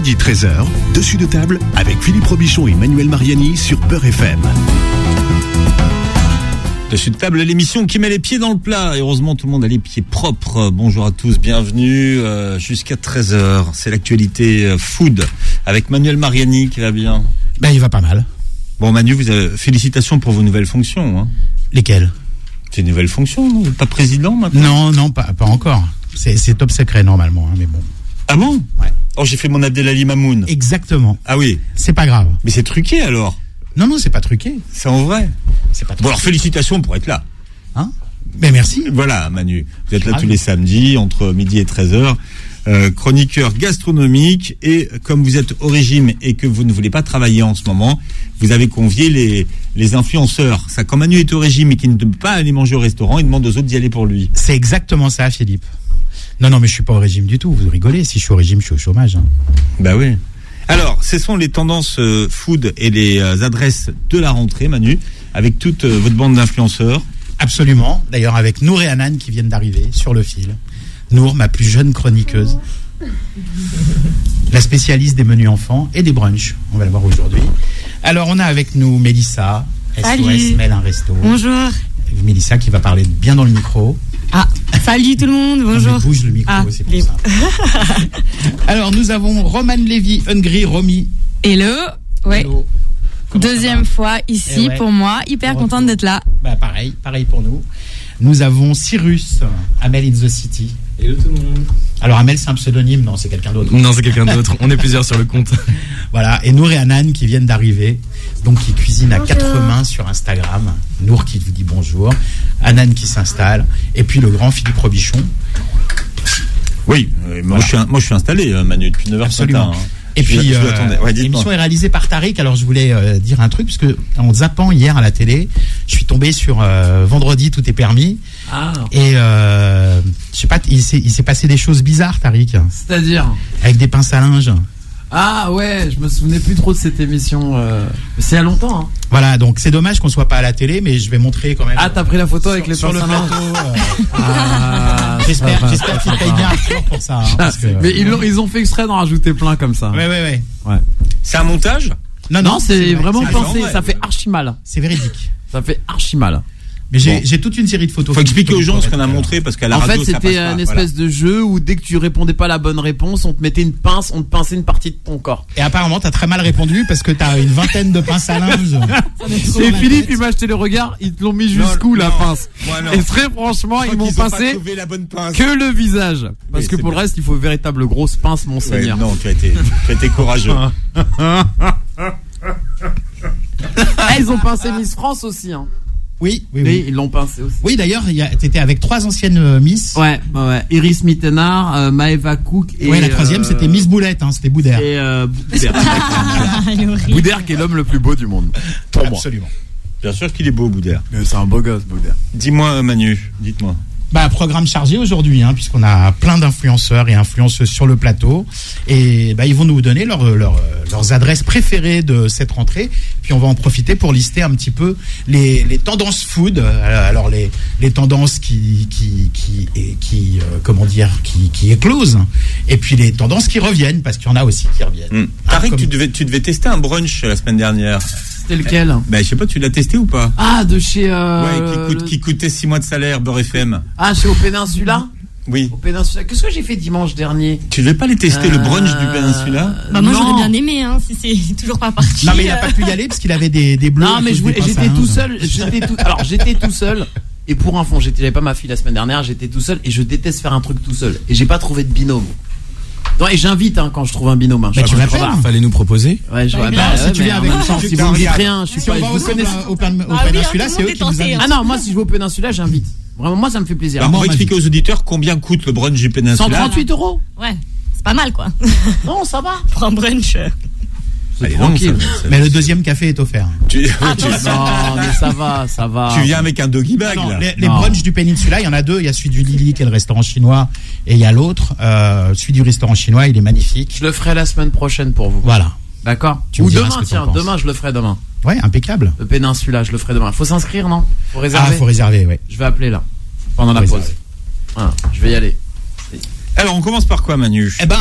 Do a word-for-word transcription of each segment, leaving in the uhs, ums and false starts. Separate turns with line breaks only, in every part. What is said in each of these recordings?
midi treize heures, Dessus de table avec Philippe Robichon et Manuel Mariani sur Beurre F M.
Dessus de table, l'émission qui met les pieds dans le plat. Et heureusement, tout le monde a les pieds propres. Bonjour à tous, bienvenue euh, jusqu'à treize heures. C'est l'actualité euh, food avec Manuel Mariani qui va bien.
Ben, il va pas mal.
Bon, Manu, vous avez... félicitations pour vos nouvelles fonctions. Hein.
Lesquelles?
C'est une nouvelle fonction, non? Vous n'êtes pas président maintenant?
Non, non, pas, pas encore. C'est, c'est top secret normalement, hein, mais bon.
Ah bon?
Ouais.
Oh, j'ai fait mon Abdelali Mamoun.
Exactement.
Ah oui.
C'est pas grave.
Mais c'est truqué alors?
Non, non, c'est pas truqué.
C'est en vrai?
C'est pas truqué.
Bon, alors félicitations pour être là.
Hein? Ben merci.
Voilà, Manu. Vous êtes là
ravi.
tous les samedis, entre midi et treize heures. Euh, chroniqueur gastronomique, et comme vous êtes au régime et que vous ne voulez pas travailler en ce moment, vous avez convié les, les influenceurs. Ça, quand Manu est au régime et qu'il ne peut pas aller manger au restaurant, il demande aux autres d'y aller pour lui.
C'est exactement ça, Philippe. Non, non, mais je suis pas au régime du tout. Vous rigolez. Si je suis au régime, je suis au chômage. Hein.
Bah oui. Alors, ce sont les tendances euh, food et les euh, adresses de la rentrée, Manu, avec toute euh, votre bande d'influenceurs.
Absolument. D'ailleurs, avec Nour et Anan qui viennent d'arriver sur le fil. Nour, ma plus jeune chroniqueuse, la spécialiste des menus enfants et des brunchs. On va la voir aujourd'hui. Alors, on a avec nous Mélissa, S O S Mêle un resto.
Bonjour.
Mélissa qui va parler bien dans le micro.
Ah, salut tout le monde, bonjour.
Non, bouge le micro,
ah,
c'est pour
les...
ça. Alors, nous avons Roman Lévy, Hungry, Romy.
Hello, ouais.
Hello.
Deuxième fois ici
Eh ouais.
pour moi, hyper
On
contente
retrouve.
d'être là.
Bah, pareil, pareil pour nous. Nous avons Cyrus, Amel in the City.
Hello tout le monde.
Alors, Amel, c'est un pseudonyme? Non, c'est quelqu'un d'autre.
Non, c'est quelqu'un d'autre. On est plusieurs sur le compte.
Voilà, et Nour et Anan qui viennent d'arriver, donc qui cuisinent à
Bonjour.
quatre mains sur Instagram. Nour qui vous dit bonjour, Anan qui s'installe, et puis le grand Philippe Robichon.
Oui, euh, moi,
Voilà.
je suis, un- moi je suis installé, euh, Manu, depuis neuf heures ce
Absolument.
matin. Hein.
Et
Je-
puis,
je
euh,
l'attendais. Ouais, dites-moi.
l'émission est réalisée par Tariq. Alors, je voulais euh, dire un truc, parce que en zappant hier à la télé, je suis tombé sur euh, Vendredi, tout est permis.
Ah.
Et euh, je sais pas, il s'est, il s'est passé des choses bizarres, Tariq,
C'est-à-dire?
avec des pinces à linge.
Ah ouais, je me souvenais plus trop de cette émission. Euh... C'est il y a longtemps. Hein.
Voilà, donc c'est dommage qu'on soit pas à la télé, mais je vais montrer quand même.
Ah, t'as pris la photo avec
sur,
les
sur le
pinces à linge.
plateau. euh,
Ah,
j'espère,
ça va,
j'espère
ça
qu'ils
va.
payent bien Arthur pour ça. Hein, parce que,
Mais ils, l'ont- ils ont fait exprès d'en rajouter plein comme ça.
Ouais, ouais, ouais.
Ouais.
C'est un montage?
Non,
Non, c'est
vrai,
vraiment
c'est-
pensé.
vrai.
Ça fait archi mal.
C'est véridique.
Ça fait archi mal.
Mais j'ai,
Bon.
j'ai toute une série de photos.
Faut expliquer aux gens ce qu'on a
Voilà.
montré, parce qu'à la
En
radio,
fait,
ça
c'était
passe pas.
une espèce de jeu où dès que tu répondais pas à la bonne réponse, on te mettait une pince, on te pinçait une partie de ton corps.
Et apparemment, t'as très mal répondu parce que t'as une vingtaine de pinces à linge.
Et Philippe, il m'a acheté le regard, ils te l'ont mis
Non,
jusqu'où la
non.
pince?
Moi, non.
Et très franchement,
Je
ils
crois
m'ont
qu'ils ont pas
pincé
trouvé la bonne pince.
que le visage. Parce
Oui,
que
c'est
pour le
bien.
reste, il faut une véritable grosse pince,
Ouais,
monseigneur.
non, tu as été, tu as été courageux.
Ah, ils ont pincé Miss France aussi. Hein.
Oui, oui,
Oui,
oui.
ils l'ont pincé aussi.
Oui, d'ailleurs, il y a- t'étais avec trois anciennes euh, Miss.
Ouais, ouais, ouais. Iris Mittenard, euh, Maëva Cook et.
Ouais, la troisième,
euh,
c'était Miss Boulette, hein, c'était Boudère.
Et euh, Boudère.
Elle est horrible.
Boudère qui est l'homme le plus beau du monde. Pour moi.
Absolument.
Bien sûr qu'il est beau, Boudère.
Mais c'est un beau gosse, Boudère.
Dis-moi, Manu, dites-moi.
Bah, programme chargé aujourd'hui, hein, puisqu'on a plein d'influenceurs et influenceuses sur le plateau. Et bah, ils vont nous donner leur, leur, euh, leurs adresses préférées de cette rentrée. Puis on va en profiter pour lister un petit peu les, les tendances food. Euh, Alors les, les tendances qui, qui, qui, et qui euh, comment dire, qui, qui éclosent. Et puis les tendances qui reviennent, parce qu'il y en a aussi qui reviennent.
Hum.
Ah,
Tariq,
comme-
tu devais, tu devais tester un brunch la semaine dernière.
C'était lequel?
Ben, je sais pas, tu l'as testé ou pas?
Ah, de chez. Euh,
Ouais, qui, coûte, qui coûtait six mois de salaire, Beurre F M.
Ah, chez Au Péninsula?
Oui.
Au Péninsula. Qu'est-ce que j'ai fait dimanche dernier?
Tu devais pas les tester, le brunch du
Euh,
Péninsula?
Bah moi
non.
j'aurais bien aimé hein, si c'est toujours pas parti.
Non, mais il n'a pas pu y aller parce qu'il avait des, des bleus.
Non,
à
mais
cause
je voulais-
des pinces à
j'étais tout
linge.
seul. J'étais tout, alors, j'étais tout seul. Et pour info, j'étais, j'avais pas ma fille la semaine dernière, j'étais tout seul et je déteste faire un truc tout seul. Et j'ai pas trouvé de binôme. Non, et j'invite hein, quand je trouve un binôme. Hein.
Bah,
Je
tu
sais
m'appelles.
pas.
Fallait nous proposer.
Ouais, je
Bah,
ouais,
bien,
bah,
si
ouais,
tu
mais
viens
en
avec
même
nous,
temps,
tu
si
t'as
vous me dites
regardé.
rien, je suis
Si
pas.
on va
Vous
au,
connaissez.
au, Pen- au
Ah oui,
Péninsula,
tout le
c'est eux
monde
qui
est
nous
tenté,
invitent.
hein.
Ah non, moi si je vais au Péninsula, j'invite. Vraiment, moi ça me fait plaisir.
Alors,
moi,
pour
on
expliquer aux auditeurs combien coûte le brunch du Péninsula.
cent trente-huit euros.
Ouais, c'est pas mal quoi.
Non, ça va.
Pour un brunch.
Allez, non,
tranquille.
ça- ça-
Mais le deuxième café est offert.
tu, tu-
Non, mais ça va, ça va.
tu viens avec un doggy bag,
Non,
là.
les, les
Non.
brunchs du Péninsula, il y en a deux. Il y a celui du Lily, qui est le restaurant chinois, et il y a l'autre, euh, celui du restaurant chinois. Il est magnifique.
Je le ferai la semaine prochaine pour vous.
Voilà.
D'accord.
Tu me
Ou
diras
demain,
ce que t'en
tiens,
penses.
demain je le ferai demain.
Ouais, impeccable.
Le Péninsula, je le ferai demain. Faut s'inscrire, non? Faut réserver.
Ah, faut réserver, ouais.
Je vais appeler là, pendant la
Faut
pause.
réserver.
Voilà, je vais y aller.
Alors, on commence par quoi, Manu?
Eh ben,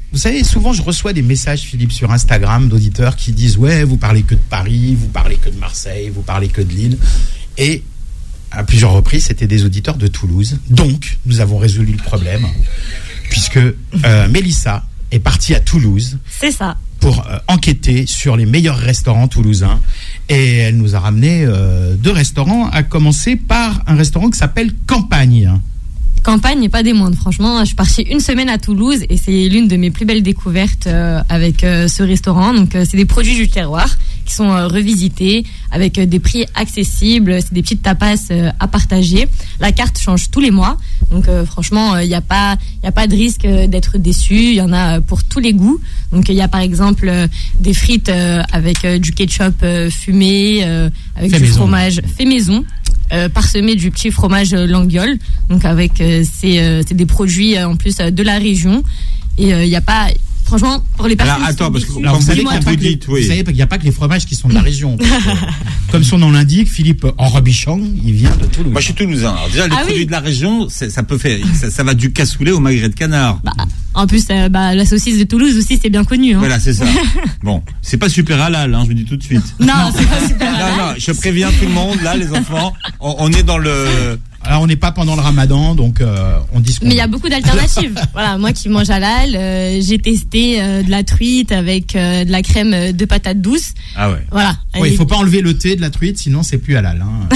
vous savez, souvent je reçois des messages, Philippe, sur Instagram d'auditeurs qui disent ouais, vous parlez que de Paris, vous parlez que de Marseille, vous parlez que de Lille. Et à plusieurs reprises, c'était des auditeurs de Toulouse. Donc, nous avons résolu le problème, puisque euh, Mélissa est partie à Toulouse.
C'est ça.
Pour euh, enquêter sur les meilleurs restaurants toulousains. Et elle nous a ramené euh, deux restaurants, à commencer par un restaurant qui s'appelle Campagne.
Campagne et pas des moindres. Franchement, je suis partie une semaine à Toulouse et c'est l'une de mes plus belles découvertes euh, avec euh, ce restaurant. Donc, euh, c'est des produits du terroir qui sont euh, revisités avec euh, des prix accessibles. C'est des petites tapas euh, à partager. La carte change tous les mois. Donc, euh, franchement, il euh, n'y a pas, il y a pas de risque euh, d'être déçu. Il y en a euh, pour tous les goûts. Donc, il y a par exemple euh, des frites euh, avec euh, du ketchup euh, fumé, euh, avec fait du maison. fromage fait maison. Euh, parsemé du petit fromage euh, Languiole, donc avec euh, c'est euh, c'est des produits euh, en plus euh, de la région et il euh, y a pas franchement pour les personnes.
Alors attends parce que
alors, vous, savez vous, dites, oui. vous savez qu'il n'y a pas que les fromages qui sont de la région. Que, comme son nom l'indique, Philippe Enrobichon, il vient de Toulouse.
Moi je suis toulousain. Alors, déjà les ah, produits oui. de la région, ça peut faire ça, ça va du cassoulet au magret de canard.
Bah, en plus euh, bah, la saucisse de Toulouse aussi c'est bien connu. Hein.
Voilà c'est ça. Bon c'est pas super halal, hein, je vous dis tout de suite.
Non, non. c'est pas super halal.
Non non, je préviens tout le monde là les enfants, on, on est dans le.
Alors on n'est pas pendant le Ramadan, donc euh, on dit ce qu'on
Mais il y a beaucoup d'alternatives. Voilà, moi qui mange halal, euh, j'ai testé euh, de la truite avec euh, de la crème de patate douce.
Ah ouais.
Voilà.
Ouais, il faut pas enlever le thé de la truite, sinon c'est plus halal. Hein.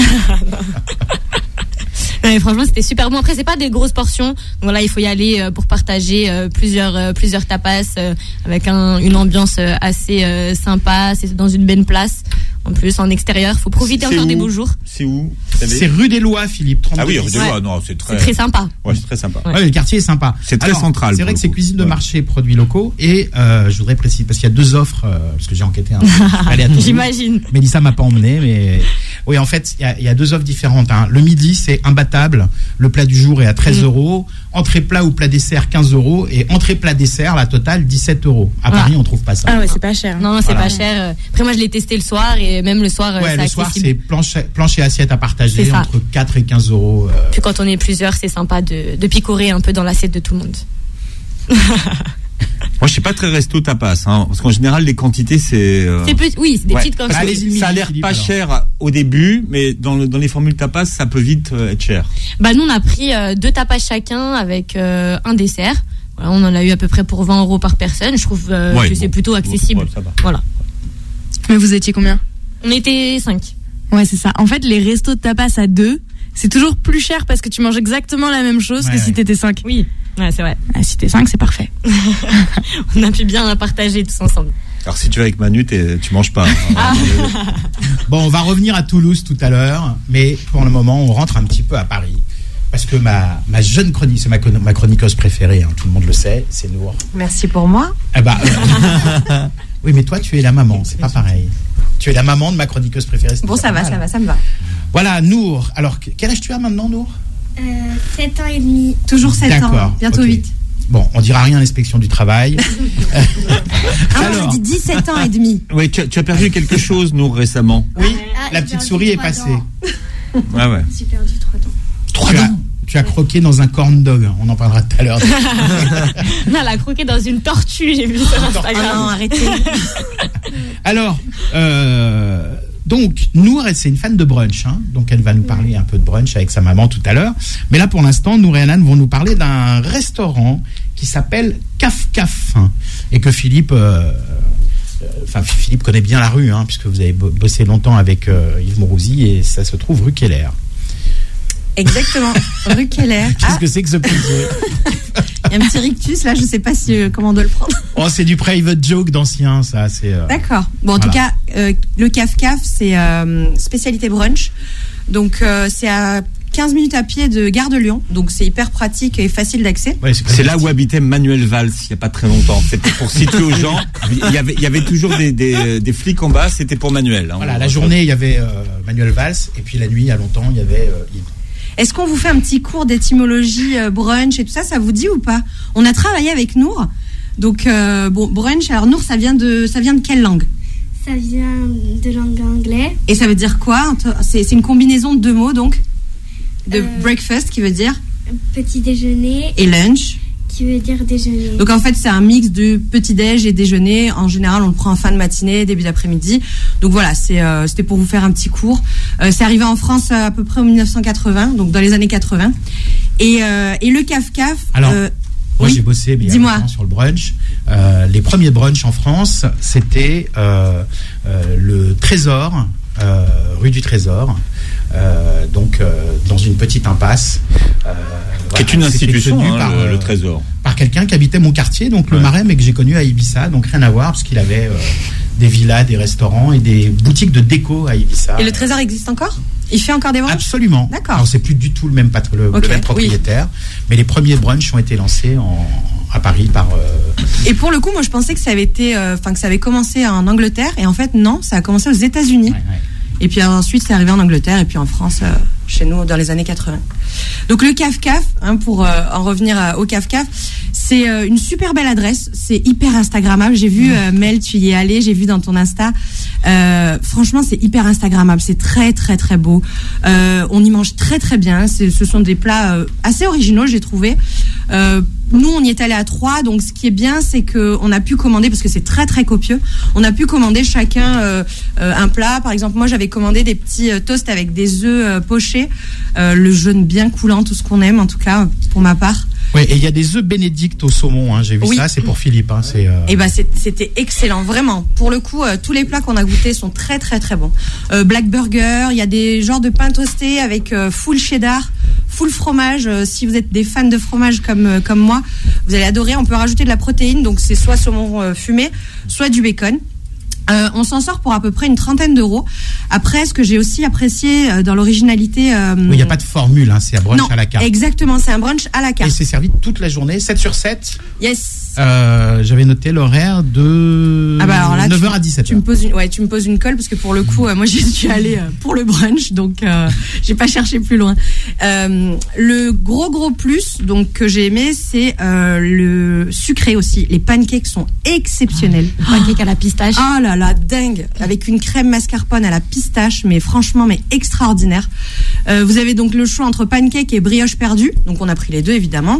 Ouais, franchement, c'était super bon. Après, c'est pas des grosses portions. Donc voilà, il faut y aller euh, pour partager euh, plusieurs euh, plusieurs tapas euh, avec un, une ambiance euh, assez euh, sympa. C'est dans une belle place. En plus, en extérieur, faut profiter
c'est
encore
où
des beaux jours.
C'est où?
C'est rue des Lois, Philippe. trente-deux.
Ah oui, rue des
ouais.
Lois. Non, c'est très.
C'est très sympa.
Ouais, c'est très sympa.
Ouais, ouais le quartier est sympa.
C'est très
Alors,
central.
C'est vrai que c'est cuisine de
ouais.
marché, produits locaux. Et euh, je voudrais préciser parce qu'il y a deux offres, euh, parce que j'ai enquêté un peu. Aller à Toulouse.
J'imagine.
Mélissa m'a pas emmené, mais oui, en fait, il y a, il y a deux offres différentes. Hein. Le midi, c'est imbattable. Le plat du jour est à treize mmh. euros. Entrée plat ou plat dessert, quinze euros. Et entrée plat dessert, la totale, dix-sept euros. À
voilà.
Paris, on trouve pas ça.
Ah ouais, c'est pas cher.
Non, non c'est voilà. pas cher. Après, moi, je l'ai testé le soir et même le soir,
ouais,
c'est
le
accessible.
soir, c'est planche, planche et assiette à partager entre quatre et quinze euros. Euh...
Puis quand on est plusieurs, c'est sympa de, de picorer un peu dans l'assiette de tout le monde.
Moi, je suis pas très resto tapas, hein, parce qu'en général, les quantités, c'est. Euh...
C'est petit, oui, c'est des ouais. petites quantités.
Allez,
ça a l'air pas alors. cher au début, mais dans, le, dans les formules tapas, ça peut vite euh, être cher.
Bah, nous, on a pris euh, deux tapas chacun avec euh, un dessert. Voilà, on en a eu à peu près pour vingt euros par personne. Je trouve euh, ouais, que bon, c'est plutôt accessible.
Ouais, ça va.
Voilà.
Mais vous étiez combien?
On était cinq.
Ouais, c'est ça. En fait, les restos de tapas à deux, c'est toujours plus cher parce que tu manges exactement la même chose ouais, que ouais. si t'étais cinq.
Oui, ouais, c'est vrai.
Ah, si t'es cinq, c'est parfait.
On a pu bien partager tous ensemble.
Alors si tu vas avec Manu, tu manges pas.
Ah.
Bon, on va revenir à Toulouse tout à l'heure, mais pour le moment, on rentre un petit peu à Paris. Parce que ma, ma jeune chronique, c'est ma, ma chroniqueuse préférée, hein, tout le monde le sait, c'est Nour.
Merci pour moi.
Eh bah, euh, oui, mais toi, tu es la maman, c'est pas pareil. Tu es la maman de ma chroniqueuse préférée.
Bon, ça va, mal. ça va, ça me va.
Voilà, Nour. Alors, quel âge tu as maintenant, Nour?
euh, sept ans et demi.
Toujours sept ans, bientôt okay. huit.
Bon, on dira rien à l'inspection du travail.
Ah, alors, on a dit dix-sept ans et demi.
Oui, tu, tu as perdu quelque chose, Nour, récemment.
Oui, ah, la petite souris est passée.
Ah ouais.
J'ai perdu trois dents.
Trois dents as, Tu as croqué dans un corn dog. On en parlera tout à l'heure.
Non, elle a croqué dans une tortue, j'ai vu sur Instagram.
Ah non, arrêtez.
Alors, euh, donc, Nour, c'est une fan de brunch. Hein, donc, elle va nous parler un peu de brunch avec sa maman tout à l'heure. Mais là, pour l'instant, Nour et Anan vont nous parler d'un restaurant qui s'appelle Caf Caf. Hein, et que Philippe... Euh, Enfin, Philippe connaît bien la rue, hein, puisque vous avez bossé longtemps avec euh, Yves Mourouzi, et ça se trouve rue Keller.
Exactement, rue Keller.
Qu'est-ce ah. que c'est que ce petit jeu?
Il y a un petit rictus, là, je ne sais pas si, euh, comment on doit le prendre.
Oh, c'est du private joke d'ancien, ça. C'est, euh...
D'accord. Bon, en voilà. tout cas, euh, le Caf Caf, c'est euh, spécialité brunch. Donc, euh, c'est à quinze minutes à pied de Gare de Lyon, donc c'est hyper pratique et facile d'accès.
Ouais, c'est, c'est là où habitait Manuel Valls il n'y a pas très longtemps. C'était pour situer aux gens. Il y avait, il y avait toujours des, des, des flics en bas, c'était pour Manuel. Hein,
voilà, la journée, il y avait euh, Manuel Valls, et puis la nuit, il y a longtemps, il y avait euh, Yves.
Est-ce qu'on vous fait un petit cours d'étymologie euh, brunch et tout ça, ça vous dit ou pas? On a travaillé avec Nour. Donc, euh, bon, brunch, alors Nour, ça vient de, ça vient de quelle langue?
Ça vient de langue anglaise.
Et ça veut dire quoi? C'est, c'est une combinaison de deux mots, donc? De euh, breakfast, qui veut dire?
Petit déjeuner.
Et lunch?
qui veut dire déjeuner.
Donc en fait, c'est un mix de petit-déj et déjeuner. En général, on le prend en fin de matinée, début d'après-midi. Donc voilà, c'est, euh, c'était pour vous faire un petit cours. Euh, c'est arrivé en France à peu près en dix-neuf cent quatre-vingts, donc dans les années quatre-vingts. Et, euh, et le caf-caf...
Alors,
euh,
moi
oui.
j'ai bossé mais il y a
Dis-moi.
longtemps sur le brunch. Euh, les premiers brunchs en France, c'était euh, euh, le Trésor, euh, rue du Trésor, euh, donc euh, dans une petite impasse. Euh,
Qui est
voilà,
une
c'était
institution,
tenu
hein,
par,
le,
euh,
le Trésor.
par quelqu'un qui habitait mon quartier, donc le
Ouais.
Marais, mais que j'ai connu à Ibiza, donc rien à voir, parce qu'il avait euh, des villas, des restaurants et des boutiques de déco à Ibiza.
Et le Trésor existe encore ? Il fait encore des brunchs ?
Absolument.
D'accord.
Alors c'est plus du tout le même, pat- le, le
Ok,
même propriétaire, mais les premiers brunchs ont été lancés en, à Paris par. Euh,
Et pour le coup, moi, je pensais que ça avait été, enfin que ça avait commencé en Angleterre, et en fait, non, ça a commencé aux États-Unis.
ouais, ouais.
Et puis ensuite, c'est arrivé en Angleterre, et puis en France, euh, chez nous, dans les années quatre-vingts. Donc le caf-caf, hein, pour euh, en revenir à- au caf-caf, c'est euh, une super belle adresse, c'est hyper instagrammable. J'ai vu, euh, Mel, tu y es allée, j'ai vu dans ton Insta. Euh, franchement, c'est hyper instagrammable, c'est très très très beau. Euh, on y mange très très bien. C'est, ce sont des plats euh, assez originaux, j'ai trouvé. Euh, nous, on y est allé à trois, donc ce qui est bien, c'est que on a pu commander, parce que c'est très très copieux. On a pu commander chacun euh, euh, un plat. Par exemple, moi, j'avais commandé des petits euh, toasts avec des œufs euh, pochés, euh, le jaune bien coulant, tout ce qu'on aime, en tout cas pour ma part.
Ouais, et il y a des œufs bénédicts au saumon, hein, j'ai vu
Oui.
ça, c'est pour Philippe. Hein, c'est, euh...
Et ben c'est- c'était excellent, vraiment. Pour le coup, euh, tous les plats qu'on a goûtés sont très très très bons. Euh, Black Burger, il y a des genres de pain toasté avec euh, full cheddar, full fromage. Euh, si vous êtes des fans de fromage comme euh, comme moi, vous allez adorer. On peut rajouter de la protéine, donc c'est soit saumon euh, fumé, soit du bacon. Euh, on s'en sort pour à peu près une trentaine d'euros. Après, ce que j'ai aussi apprécié euh, dans l'originalité... euh,
Il n'y a pas de formule, hein, c'est un brunch
non,
à la carte.
exactement, c'est un brunch à la
Et
carte.
c'est servi toute la journée, sept sur sept.
Yes.
Euh, j'avais noté l'horaire de
Ah bah alors là,
neuf heures
tu-
à dix-sept
Tu
heures.
me poses une, ouais, tu me poses une colle parce que pour le coup, euh, moi j'y suis allée euh, pour le brunch, donc euh, j'ai pas cherché plus loin. Euh, le gros gros plus donc que j'ai aimé, c'est euh, le sucré aussi. Les pancakes sont exceptionnels.
Le pancake à la pistache.
Ah là là, dingue, avec une crème mascarpone à la pistache, mais franchement, mais extraordinaire. Euh, vous avez donc le choix entre pancake et brioche perdue, donc on a pris les deux évidemment.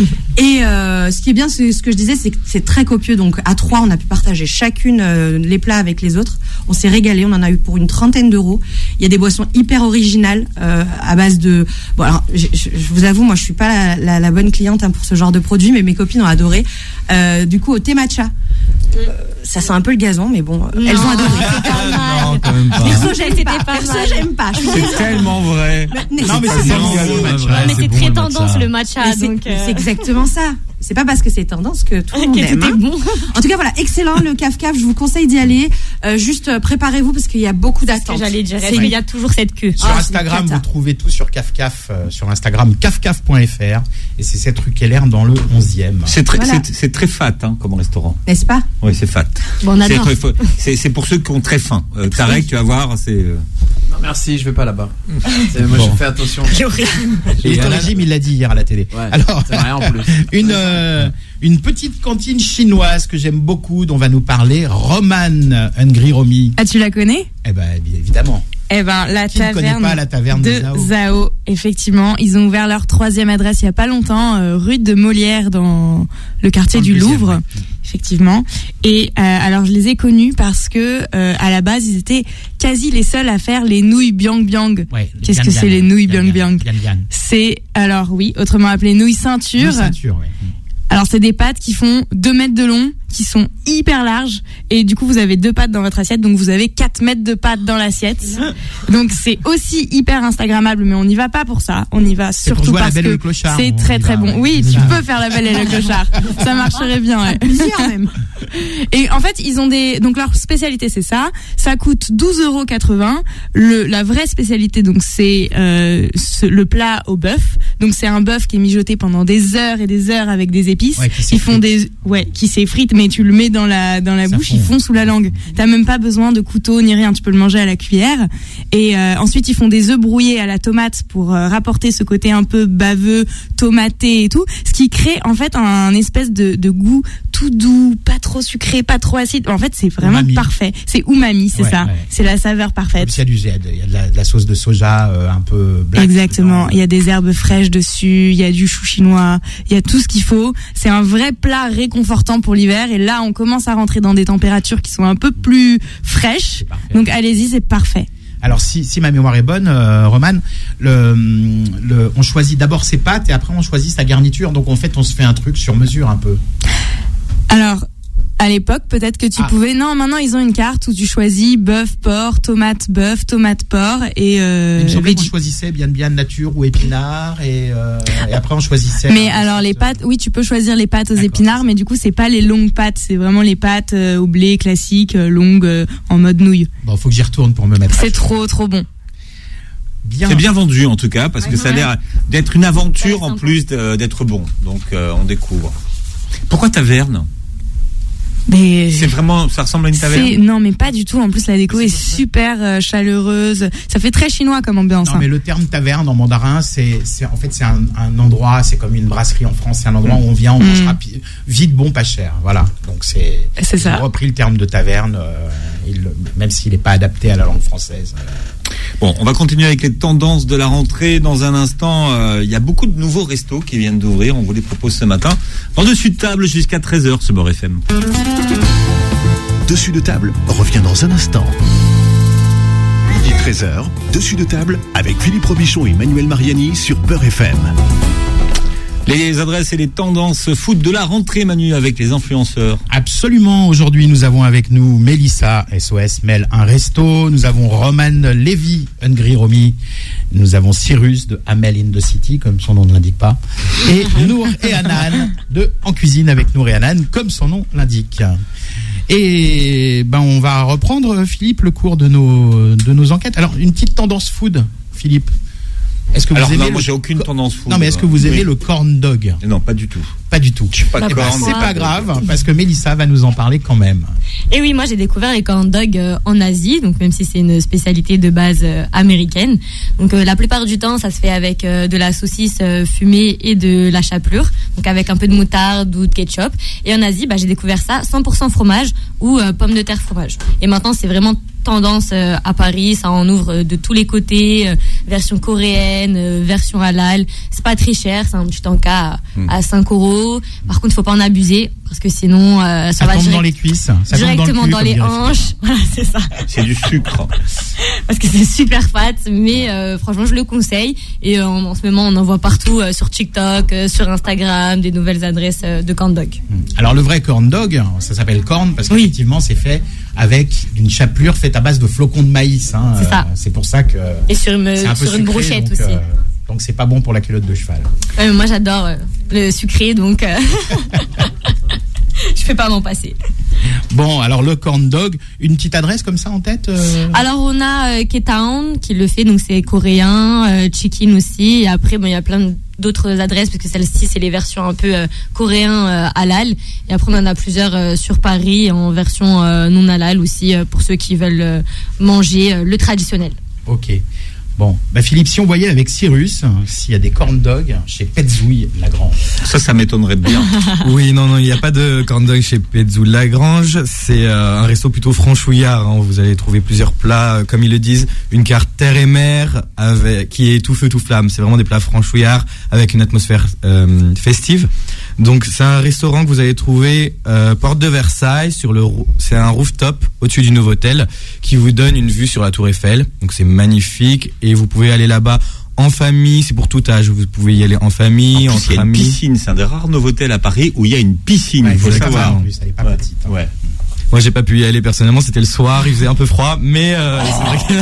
Et euh, ce qui est bien, c'est ce que je disais, c'est que c'est très copieux. Donc à trois, on a pu partager chacune euh, les plats avec les autres. On s'est régalé, on en a eu pour une trentaine d'euros. Il y a des boissons hyper originales euh, à base de. Bon alors, je, je, je vous avoue, moi je suis pas la, la, la bonne cliente hein, pour ce genre de produit, mais mes copines ont adoré. Euh, du coup, au thé matcha. Euh, ça sent un peu le gazon, mais bon, euh, elles ont adoré.
Non, quand même pas.
Perso, j'aime
C'était
pas.
pas
Perso,
mal.
j'aime pas. Je suis
C'est
désolée.
tellement vrai.
Mais
Non, mais
pas
c'est
ça.
tellement
bon,
bon,
ouais,
matcha.
ouais.
mais c'est
bon,
très
le
tendance
matcha.
le matcha,
Mais c'est,
donc euh,
c'est exactement ça. C'est pas parce que c'est tendance que tout le monde
que
aime.
tout est
hein.
bon.
En tout cas, voilà, excellent le caf-caf. Je vous conseille d'y aller. Euh, juste euh, préparez-vous parce qu'il y a beaucoup
Ce que
d'attentes.
j'allais dire,
C'est
est-ce qu'il y a toujours cette queue
Sur
Ah, c'est
Instagram,
une cata.
vous trouvez tout sur CafCaf, euh, sur Instagram, cafcaf point f r. Et c'est cette rue Keller dans le onzième.
C'est très,
Voilà.
c'est, c'est très fat hein, comme restaurant.
N'est-ce pas?
Oui, c'est fat.
Bon, on
C'est,
adore.
très fa- c'est, c'est pour ceux qui ont très faim. Euh, Tarek, tu vas voir, c'est. euh,
Non, merci, je vais pas là-bas. C'est- Moi,
Bon.
je fais attention.
Et
Et
ton
Alan-
régime, il l'a dit hier à la télé.
Ouais,
Alors,
c'est vrai en plus.
une, euh, une petite cantine chinoise que j'aime beaucoup, dont va nous parler Roman Hungry Romy.
Ah, tu la connais?
Eh ben, bien évidemment.
Eh ben, la
Qui ne connaît
taverne,
pas la taverne de
de
Zao
Zao, effectivement. Ils ont ouvert leur troisième adresse il y a pas longtemps, euh, rue de Molière, dans le quartier
Dans le
du
deuxième,
Louvre,
ouais.
effectivement. Et euh, alors, je les ai connus parce que euh, à la base, ils étaient quasi les seuls à faire les nouilles biang biang.
Ouais,
Qu'est-ce
bian
que
bian.
c'est les nouilles
Bian
biang
bian.
biang?
Bian bian.
C'est alors oui, autrement appelé nouilles ceinture.
Une ceinture, ouais.
Alors c'est des pâtes qui font deux mètres de long, qui sont hyper larges, et du coup vous avez deux pâtes dans votre assiette, donc vous avez quatre mètres de pâtes dans l'assiette. Donc c'est aussi hyper instagrammable, mais on n'y va pas pour ça. On y va
C'est pour
surtout
jouer à la
parce
Belle et le
que
Clochard,
c'est
on
très
y
très
va,
bon.
ouais.
Oui,
C'est
tu
ça.
peux faire la Belle et le Clochard, ça marcherait bien. Ouais.
Plusieurs même.
Et en fait, ils ont des, donc leur spécialité c'est ça. Ça coûte douze euros quatre-vingts. Le, la vraie spécialité donc c'est euh, ce- le plat au bœuf. Donc c'est un bœuf qui est mijoté pendant des heures et des heures avec des épices.
Ouais, qui
Ils font
s'effrite.
des, ouais, qui s'effrite, mais mais tu le mets dans la dans la
Ça
bouche,
fond.
il fond sous la langue. T'as même pas besoin de couteau ni rien, tu peux le manger à la cuillère. Et euh, ensuite ils font des œufs brouillés à la tomate pour euh, rapporter ce côté un peu baveux, tomaté et tout, ce qui crée en fait un, un espèce de, de goût tout doux, pas trop sucré, pas trop acide. En fait, c'est vraiment
Umami.
parfait. C'est umami, c'est
Ouais,
ça.
ouais.
C'est la saveur parfaite.
Il y a du Z, il y a de la, de la sauce de soja euh, un peu black.
Exactement.
dedans.
Il y a des herbes fraîches dessus, il y a du chou chinois, il y a tout ce qu'il faut. C'est un vrai plat réconfortant pour l'hiver. Et là, on commence à rentrer dans des températures qui sont un peu plus fraîches.
C'est parfait.
Donc allez-y, c'est parfait.
Alors si, si ma mémoire est bonne, euh, Romane, le, le, on choisit d'abord ses pâtes et après on choisit sa garniture. Donc en fait, on se fait un truc sur mesure un peu.
Alors, à l'époque, peut-être que tu
Ah.
pouvais. Non, maintenant ils ont une carte où tu choisis bœuf, porc, tomate, bœuf, tomate, porc et. Euh,
Il me semblait qu'on
veggie.
choisissait bien bien nature ou épinard et, euh, et après on choisissait.
Mais alors les pâtes, oui, tu peux choisir les pâtes aux
D'accord.
épinards, mais du coup c'est pas les longues pâtes, c'est vraiment les pâtes euh, au blé classiques, euh, longues euh, en mode nouille.
Bon, faut que j'y retourne pour me mettre. à
C'est
jour.
trop trop bon.
Bien.
C'est bien vendu en tout cas, parce que
Ouais.
ça a l'air d'être une aventure
Ouais,
en
sympa.
plus de- d'être bon. Donc euh, on découvre. Pourquoi taverne?
Mais
C'est vraiment, ça ressemble à une
c'est
taverne.
non mais pas du tout. En plus la déco est super euh, chaleureuse. Ça fait très chinois comme ambiance.
Non,
hein.
mais le terme taverne en mandarin, c'est, c'est en fait c'est un, un endroit, c'est comme une brasserie en France, c'est un endroit où on vient, on mange
Mm.
rapide, vite, bon, pas cher. Voilà. Donc c'est.
C'est ça.
Ils ont repris le terme de taverne, euh, ils le- même s'il n'est pas adapté à la langue française. euh.
Bon, on va continuer avec les tendances de la rentrée dans un instant. euh, Il y a beaucoup de nouveaux restos qui viennent d'ouvrir. On vous les propose ce matin. En dessus de table jusqu'à treize heures, ce Beurre F M.
Dessus de table revient dans un instant. Midi treize heures, dessus de table avec Philippe Robichon et Manuel Mariani sur Beurre F M.
Les adresses et les tendances foot de la rentrée, Manu, avec les influenceurs.
Absolument. Aujourd'hui, nous avons avec nous Mélissa, S O S Mel un resto. Nous avons Roman Lévy, Hungry Romy. Nous avons Cyrus de Amel in the City, comme son nom ne l'indique pas. Et Nour et Anan de En Cuisine avec Nour et Anan, comme son nom l'indique. Et ben, on va reprendre, Philippe, le cours de nos, de nos enquêtes. Alors, une petite tendance food, Philippe. Est-ce que vous
Alors
aimez
non,
le-
moi j'ai aucune tendance foot.
Non, mais est-ce que vous aimez
Oui.
le corn dog?
Non, pas du tout.
Pas du tout.
Pas
Bah,
de
Eh ben,
corne.
c'est pas grave, parce que Mélissa va nous en parler quand même.
Et oui, moi j'ai découvert les corn dogs euh, en Asie, donc même si c'est une spécialité de base euh, américaine. Donc euh, la plupart du temps, ça se fait avec euh, de la saucisse euh, fumée et de la chapelure, donc avec un peu de moutarde ou de ketchup. Et en Asie, bah, j'ai découvert ça cent pour cent fromage ou euh, pommes de terre fromage. Et maintenant, c'est vraiment tendance euh, à Paris, ça en ouvre euh, de tous les côtés, euh, version coréenne, euh, version halal. C'est pas très cher, c'est un petit encas à, à cinq euros. Par contre, il faut pas en abuser parce que sinon euh, ça,
Ça
va
tombe
direct-
dans les cuisses, ça
directement
tombe
dans,
dans, le cul,
les
comme dirait
hanches. Voilà, c'est ça.
C'est du sucre.
Parce que c'est super fat, mais euh, franchement, je le conseille. Et euh, en, en ce moment, on en voit partout euh, sur TikTok, euh, sur Instagram, des nouvelles adresses euh, de corn dog.
Alors le vrai corn dog, ça s'appelle corn parce
Oui.
qu'effectivement c'est fait avec une chapelure faite à base de flocons de maïs. Hein.
C'est ça.
Euh, c'est pour ça que
Et sur une,
c'est un peu
sur une
sucré,
brochette
donc,
aussi.
euh, donc c'est pas bon pour la culotte de cheval.
Ouais, mais moi, j'adore euh, le sucré, donc euh, je peux pas m'en passer.
Bon, alors le corn dog, une petite adresse comme ça en tête euh
Alors, on a euh, K-Town qui le fait, donc c'est coréen, euh, Chicken aussi. Et après, bon, il y a plein d'autres adresses, parce que celle-ci, c'est les versions un peu euh, coréen euh, halal. Et après, on en a plusieurs euh, sur Paris en version euh, non halal aussi, euh, pour ceux qui veulent euh, manger euh, le traditionnel.
Ok. Bon, bah Philippe, si on voyait avec Cyrus, s'il y a des corn dogs chez Petzouille Lagrange.
Ça, ça m'étonnerait bien.
Oui, non, non, il n'y a pas de corn dog chez Petzou Lagrange. C'est euh, un resto plutôt franchouillard. Hein. Vous allez trouver plusieurs plats, euh, comme ils le disent, une carte terre et mer avec qui est tout feu tout flamme. C'est vraiment des plats franchouillards avec une atmosphère euh, festive. Donc c'est un restaurant que vous allez trouver euh, porte de Versailles sur le roo- c'est un rooftop au-dessus du Novotel qui vous donne une vue sur la Tour Eiffel. Donc c'est magnifique et vous pouvez aller là-bas en famille, c'est pour tout âge. Vous pouvez y aller en famille,
En plus, il y
entre
a une
amis.
piscine. C'est un des rares Novotel à Paris où il y a une piscine.
Ouais,
Il faut le
exactement.
savoir.
En plus, elle est pas
Ouais.
petite. hein.
Ouais.
Moi, j'ai pas pu y aller personnellement. C'était le soir, il faisait un peu froid, mais euh, c'est vrai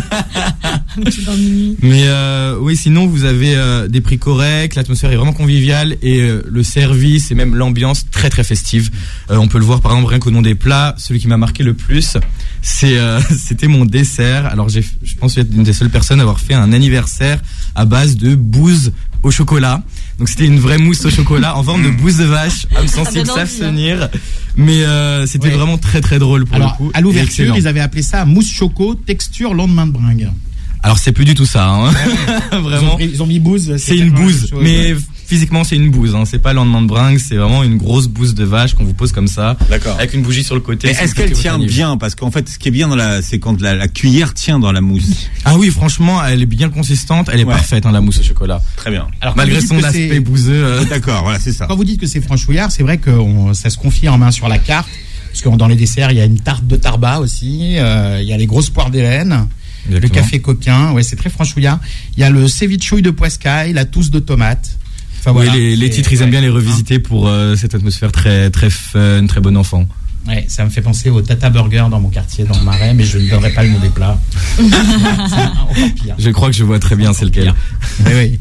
que- mais euh, oui, sinon vous avez euh, des prix corrects, l'atmosphère est vraiment conviviale et euh, le service et même l'ambiance très très festive. Euh, on peut le voir par exemple rien qu'au nom des plats. Celui qui m'a marqué le plus, c'est euh, c'était mon dessert. Alors j'ai, je pense être une des seules personnes à avoir fait un anniversaire à base de bouse au chocolat. Donc c'était une vraie mousse au chocolat en forme de bouse de vache. Âmes sensibles savent se tenir. Mais euh, c'était
Ouais.
vraiment très très drôle pour
Alors,
le coup.
à
et
l'ouverture,
excellent.
ils avaient appelé ça mousse choco, texture lendemain de bringue.
Alors c'est plus du tout ça, hein.
Ils ont,
Vraiment.
pris- ils ont mis bouse.
C'est une
tellement la
bouse,
même chose.
mais physiquement c'est une bouse. Hein. C'est pas le lendemain de bringue, c'est vraiment une grosse bouse de vache qu'on vous pose comme ça,
D'accord.
avec une bougie sur le côté.
Mais
c'est
est-ce
le
qu'elle
côté
tient
botanique.
bien? Parce qu'en fait, ce qui est bien dans la, c'est quand la, la cuillère tient dans la mousse.
Ah oui, franchement, elle est bien consistante, elle est
Ouais.
parfaite, hein, la mousse au chocolat.
Très bien.
Alors,
Malgré
quand vous
son
dites que c'est-
aspect bouseux. euh,
D'accord, voilà, c'est ça.
Quand vous dites que c'est franchouillard, c'est vrai que on- ça se confirme hein, sur la carte. Parce que dans les desserts, il y a une tarte de tarba aussi. euh, Il y a les grosses poires d'Hélène. Le
Exactement.
café coquin, ouais, c'est très franchouillard. Il y a le cevichouille de poiscaille, la tousse de tomate. Enfin,
oui,
voilà,
les, les
c'est-
titres, ils aiment
ouais,
bien les revisiter pour euh, cette atmosphère très très fun, très bon enfant.
hein. Ouais, ça me fait penser au Tata Burger dans mon quartier, dans le Marais, mais je ne donnerai pas le nom des plats. C'est encore pire.
Je crois que je vois très bien c'est lequel.
Oui, oui.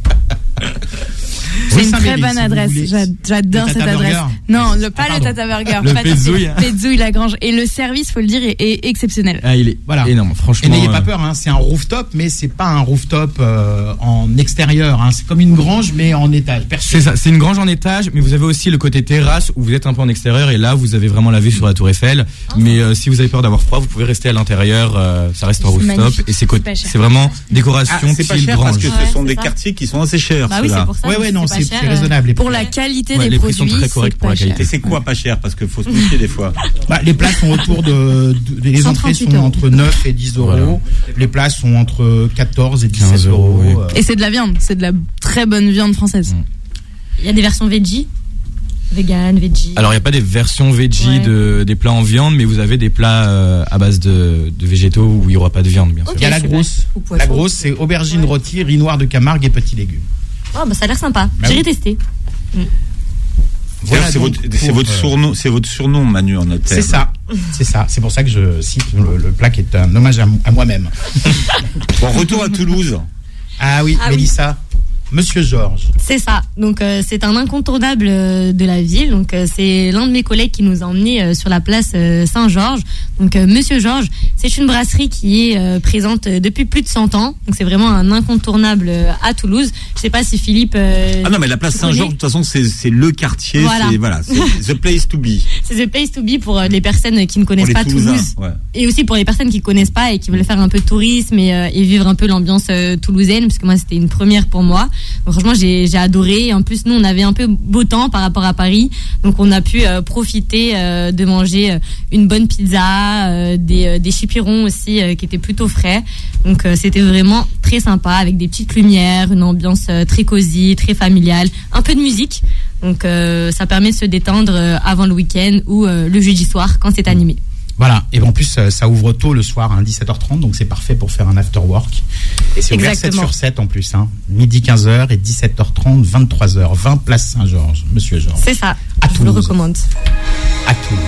C'est
Oui,
une très
Saint-Méry,
bonne
si vous
adresse.
voulez.
J'a- J'adore
Le
cette
Tata
adresse.
Burger.
Non, le, pas
Ah,
le
pardon.
Tata Burger.
Le
pas
Petzouille.
Tata- Petzouille Lagrange. Et le service, faut le dire, est, est exceptionnel.
Ah, il est
Voilà.
énorme,
Et
franchement.
n'ayez pas
euh,
peur, hein, c'est un rooftop, mais c'est pas un rooftop euh, en extérieur. Hein. C'est comme une grange, mais en étage. Perso.
C'est ça, c'est une grange en étage, mais vous avez aussi le côté terrasse où vous êtes un peu en extérieur et là vous avez vraiment la vue sur la Tour Eiffel. Mais euh, si vous avez peur d'avoir froid, vous pouvez rester à l'intérieur. euh, ça reste un
C'est
rooftop
magnifique,
et c'est
c'est
co-
pas cher.
c'est vraiment décoration
Ah, c'est pas
style
cher parce que
grange.
ce
Ouais,
sont
c'est
des
ça.
quartiers qui sont assez chers.
Bah oui,
ceux-là.
c'est pour ça.
Ouais, ouais, non,
pas
c'est
cher,
c'est
euh,
raisonnable. les
Pour
prix.
la qualité
Ouais,
des
les prix
produits,
sont très corrects
c'est
pour la
pas cher.
qualité.
Et c'est quoi pas cher? Parce qu'il faut se méfier des fois.
Bah, les plats sont autour de, de- les entrées
cent trente-huit
sont
euros.
entre neuf et dix euros.
Voilà.
Les plats sont entre quatorze et dix-sept
quinze euros,
euros.
oui.
euh.
Et c'est de la viande, c'est de la très bonne viande française.
Il y a des versions veggie, vegan, veggie.
Alors il n'y a pas des versions veggie
Ouais.
de, des plats en viande, mais vous avez des plats euh, à base de, de végétaux où il n'y aura pas de viande bien sûr.
Il y a la
super.
grosse.
Ou poisson.
La grosse, c'est aubergine
Ouais.
rôtie, riz noir de Camargue et petits légumes.
Oh, bah ça a l'air sympa.
Bah
J'irai
oui.
tester.
Voilà
D'ailleurs, c'est
donc
votre,
pour,
c'est votre
euh,
surnom, c'est votre surnom, Manu, en hôtel.
C'est ça, c'est ça. C'est pour ça que je cite le, le plat qui est un hommage à, à moi-même.
Bon, retour à Toulouse.
Ah oui,
Ah oui.
Mélissa, Monsieur Georges.
C'est ça. Donc euh, c'est un incontournable euh, de la ville. Donc euh, c'est l'un de mes collègues qui nous a emmenés euh, sur la place euh, Saint-Georges. Donc euh, Monsieur Georges, c'est une brasserie qui est euh, présente euh, depuis plus de cent ans. Donc c'est vraiment un incontournable euh, à Toulouse. Je sais pas si Philippe. euh,
Ah non, mais la place
tu
Saint-Georges, de
connais
toute façon, c'est, c'est le quartier,
Voilà.
c'est, voilà, c'est the place to be.
C'est the place to be pour euh, les personnes qui ne
Pour
connaissent
les
pas
Toulousains.
Toulouse.
Ouais.
Et aussi pour les personnes qui connaissent pas et qui veulent faire un peu de tourisme et, euh, et vivre un peu l'ambiance euh, toulousaine, parce que moi c'était une première pour moi. Donc, franchement j'ai j'ai adoré. Et en plus nous on avait un peu beau temps par rapport à Paris, donc on a pu euh, profiter euh, de manger euh, une bonne pizza, euh, des euh, des chipirons aussi euh, qui étaient plutôt frais. Donc euh, c'était vraiment très sympa avec des petites lumières, une ambiance euh, très cosy, très familiale, un peu de musique. Donc euh, ça permet de se détendre euh, avant le week-end ou euh, le jeudi soir quand c'est animé.
Voilà, et en plus, euh, ça ouvre tôt le soir, hein, dix-sept heures trente, donc c'est parfait pour faire un after work. Et c'est ouvert sept
Exactement.
sur sept en plus, hein. Midi quinze heures et dix-sept heures trente, vingt-trois heures, vingt place Saint-Georges, Monsieur Georges,
C'est ça,
À
je vous le
Toulouse.
recommande.
à Toulouse.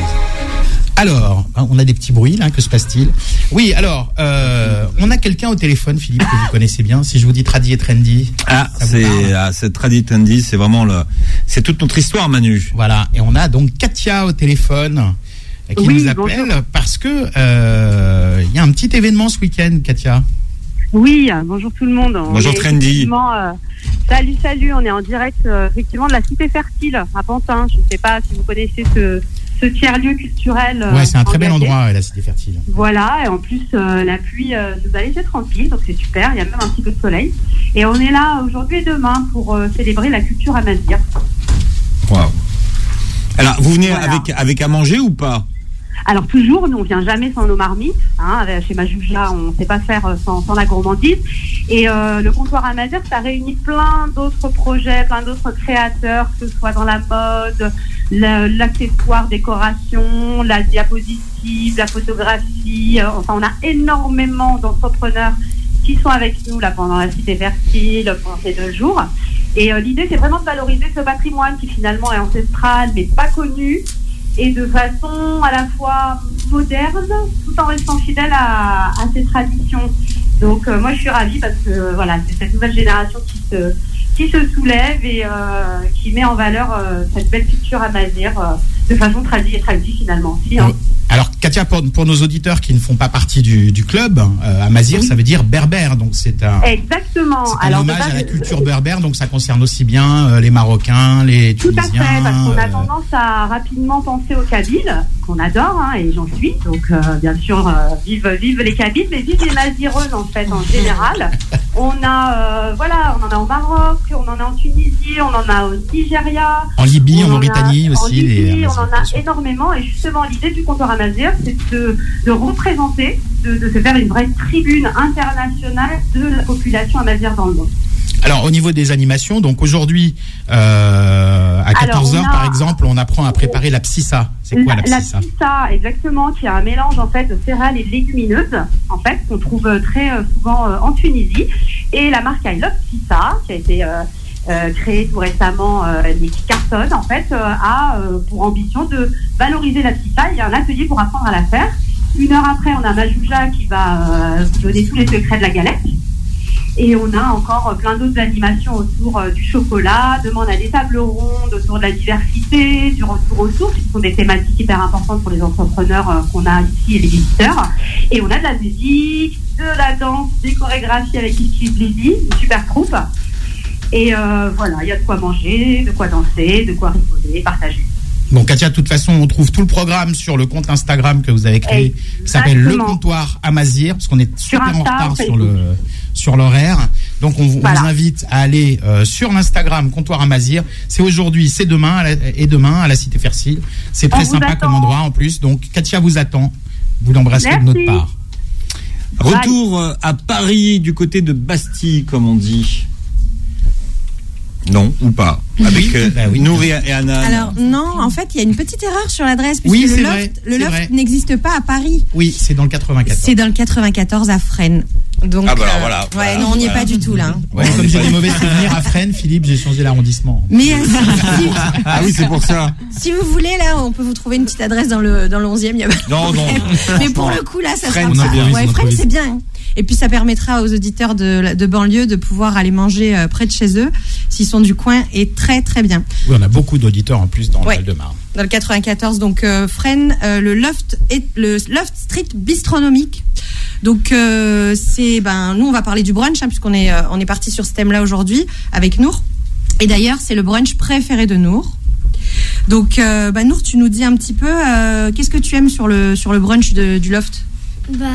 Alors, hein, on a des petits bruits là, que se passe-t-il? Oui, alors, euh, on a quelqu'un au téléphone, Philippe, que vous connaissez bien. Si je vous dis Tradi et Trendy,
Ah,
ça vous
c'est,
parle
ah, c'est Tradit Andy, c'est vraiment le, c'est toute notre histoire, Manu.
Voilà, et on a donc Katia au téléphone euh, qui
Oui,
nous appelle
bonjour.
parce que euh, il y a un petit événement ce week-end, Katia.
Oui, euh, bonjour tout le monde. On
Bonjour,
est
Trendy.
effectivement, euh, salut, salut, on est en direct euh, effectivement de la Cité Fertile à Pantin. Je ne sais pas si vous connaissez ce, ce tiers-lieu culturel. euh,
Ouais, c'est un très bel
engagé.
endroit, ouais, la Cité Fertile.
Voilà, et en plus euh, la pluie euh, nous a laissé tranquille, donc c'est super, il y a même un petit peu de soleil. Et on est là aujourd'hui et demain pour euh, célébrer la culture amazigh.
Waouh. Alors, vous venez
Voilà.
avec, avec à manger ou pas?
Alors toujours, nous on vient jamais sans nos marmites. Hein, avec- chez Majuja, on ne sait pas faire euh, sans, sans la gourmandise. Et euh, le comptoir Amazigh, ça réunit plein d'autres projets, plein d'autres créateurs, que ce soit dans la mode, le- l'accessoire, décoration, la diapositive, la photographie. Euh, enfin, on a énormément d'entrepreneurs qui sont avec nous là pendant la Cité Fertile, pendant ces deux jours. Et euh, l'idée, c'est vraiment de valoriser ce patrimoine qui finalement est ancestral, mais pas connu, et de façon à la fois moderne, tout en restant fidèle à, à ses traditions. Donc euh, moi je suis ravie parce que euh, voilà, c'est cette nouvelle génération qui se, qui se soulève et euh, qui met en valeur euh, cette belle culture amazigh. Euh, de façon tradie et tradie finalement aussi. Hein.
Alors Katia, pour, pour nos auditeurs qui ne font pas partie du, du club, euh, Amazir, oui. ça veut dire berbère, donc c'est un,
Exactement.
C'est un
Alors,
hommage
pas,
à la culture berbère, donc ça concerne aussi bien euh, les Marocains, les Tunisiens.
Tout à fait, parce qu'on a
euh...
tendance à rapidement penser aux Kabyles, qu'on adore, hein, et j'en suis, donc euh, bien sûr, euh, vive, vive les Kabyles, mais vive les Mazireuses en fait, en général. On a, euh, voilà, on en a au Maroc, on en a en Tunisie, on en a au Nigeria.
En Libye, en Mauritanie aussi.
En Libye,
les
on en a énormément, et justement l'idée du comptoir Amazir, c'est de, de représenter, de, de se faire une vraie tribune internationale de la population amazigh dans le monde.
Alors au niveau des animations, donc aujourd'hui euh, à quatorze heures par exemple, on apprend à préparer la psissa. C'est quoi la, la psissa?
La psissa, exactement, qui est un mélange en fait de céréales et de légumineuses, en fait, qu'on trouve très euh, souvent euh, en Tunisie. Et la marque I Love Psissa, qui a été euh, euh, créée tout récemment, euh, mais qui cartonne en fait, euh, a euh, pour ambition de valoriser la psissa. Il y a un atelier pour apprendre à la faire. Une heure après, on a Majouja qui va euh, vous donner tous les secrets de la galette. Et on a encore plein d'autres animations autour euh, du chocolat. Demain, on a des tables rondes autour de la diversité, du retour aux sources, qui sont des thématiques hyper importantes pour les entrepreneurs euh, qu'on a ici et les visiteurs. Et on a de la musique, de la danse, des chorégraphies avec Ici Blizzy, une super troupe. Et euh, voilà, il y a de quoi manger, de quoi danser, de quoi rigoler, partager.
Bon, Katia, de toute façon, on trouve tout le programme sur le compte Instagram que vous avez créé, Exactement. qui s'appelle Le Comptoir Amazir, parce qu'on est super Insta, en retard sur le sur l'horaire. Donc, on, voilà. on vous invite à aller euh, sur l'Instagram Comptoir Amazir. C'est aujourd'hui, c'est demain, à la, et demain à la Cité Fercile. C'est très on sympa comme endroit en plus. Donc, Katia vous attend. Vous l'embrasserez de notre part.
Retour Bye. à Paris, du côté de Bastille, comme on dit. Non, ou pas. Avec euh, bah oui, Nour et Anna.
Alors, non, en fait, il y a une petite erreur sur l'adresse. Puisque
Oui,
le
c'est
loft,
vrai.
Le
c'est
loft
vrai.
n'existe pas à Paris.
Oui, c'est dans le quatre-vingt-quatorze.
C'est dans le quatre-vingt-quatorze à Fresnes. Donc,
ah bah alors,
euh,
voilà.
Ouais,
voilà,
non, on n'y
voilà.
est pas du tout là.
Ouais, comme j'ai des mauvais souvenirs à Fresnes, Philippe, j'ai changé l'arrondissement.
Mais euh, si,
Ah oui, c'est pour ça.
si vous voulez, là, on peut vous trouver une petite adresse dans le, dans le onzième. Y a pas
Non, non.
Mais pour le coup, là, ça
Fresnes,
sera
c'est bien.
Ouais, Fresnes, c'est bien. Et puis, ça permettra aux auditeurs de, de banlieue de pouvoir aller manger euh, près de chez eux, s'ils sont du coin, et très, très bien.
Oui, on a beaucoup d'auditeurs en plus dans
Ouais.
le Val-de-Marne.
Dans le quatre-vingt-quatorze, donc euh, Fresnes, euh, le loft est le loft street bistronomique. Donc euh, c'est ben nous on va parler du brunch hein, puisqu'on est euh, on est parti sur ce thème-là aujourd'hui avec Nour. Et d'ailleurs c'est le brunch préféré de Nour. Donc euh, ben, Nour, tu nous dis un petit peu euh, qu'est-ce que tu aimes sur le sur le brunch de, du loft?
Bah,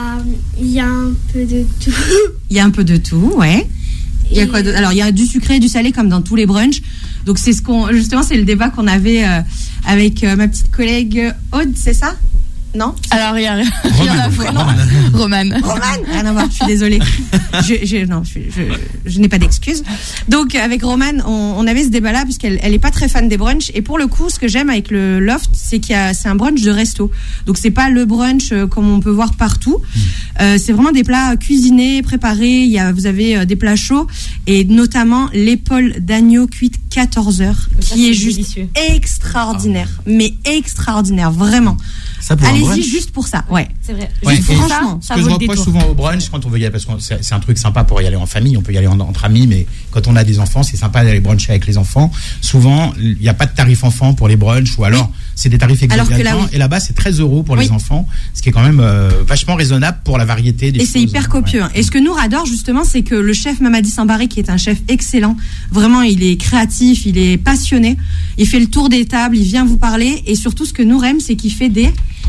il y a un peu de tout.
Il y a un peu de tout, ouais. Il y a quoi de... Alors il y a du sucré et du salé comme dans tous les brunchs. Donc c'est ce qu'on justement c'est le débat qu'on avait euh, avec euh, ma petite collègue Aude, c'est ça? Non?
Alors, il y a rien à voir. Romane.
Romane? Rien à voir, je suis désolée. Je, je, non, je, je, je n'ai pas d'excuses. Donc, avec Romane, on, on avait ce débat-là, puisqu'elle elle est pas très fan des brunchs. Et pour le coup, ce que j'aime avec le loft, c'est qu'il y a, c'est un brunch de resto. Donc, c'est pas le brunch euh, comme on peut voir partout. Euh, c'est vraiment des plats cuisinés, préparés. Il y a, vous avez euh, des plats chauds. Et notamment, l'épaule d'agneau cuite quatorze heures,
Ça,
qui est,
c'est
juste
délicieux.
extraordinaire. Mais extraordinaire, vraiment.
Ça pour un
Allez-y
brunch.
juste pour ça, ouais.
C'est vrai.
Ouais,
Juste
et
pour
franchement,
ça, ça
Ce que je
vaut le
reproche
détour.
souvent au brunch quand on veut y aller, parce que c'est, c'est un truc sympa pour y aller en famille, on peut y aller en- entre amis, mais quand on a des enfants, c'est sympa d'aller bruncher avec les enfants. Souvent, il n'y a pas de tarif enfant pour les brunchs, ou alors c'est des tarifs
Alors que là,
exorbitants.
oui.
Et là-bas, c'est treize euros pour
Oui.
les enfants, ce qui est quand même euh, vachement raisonnable pour la variété des
Et
choses.
c'est hyper copieux.
Ouais.
Et ce que Nour adore justement, c'est que le chef Mamadi Sambari, qui est un chef excellent, vraiment, il est créatif, il est passionné, il fait le tour des tables, il vient vous parler, et surtout ce que Nour aime, c'est qu'il fait des,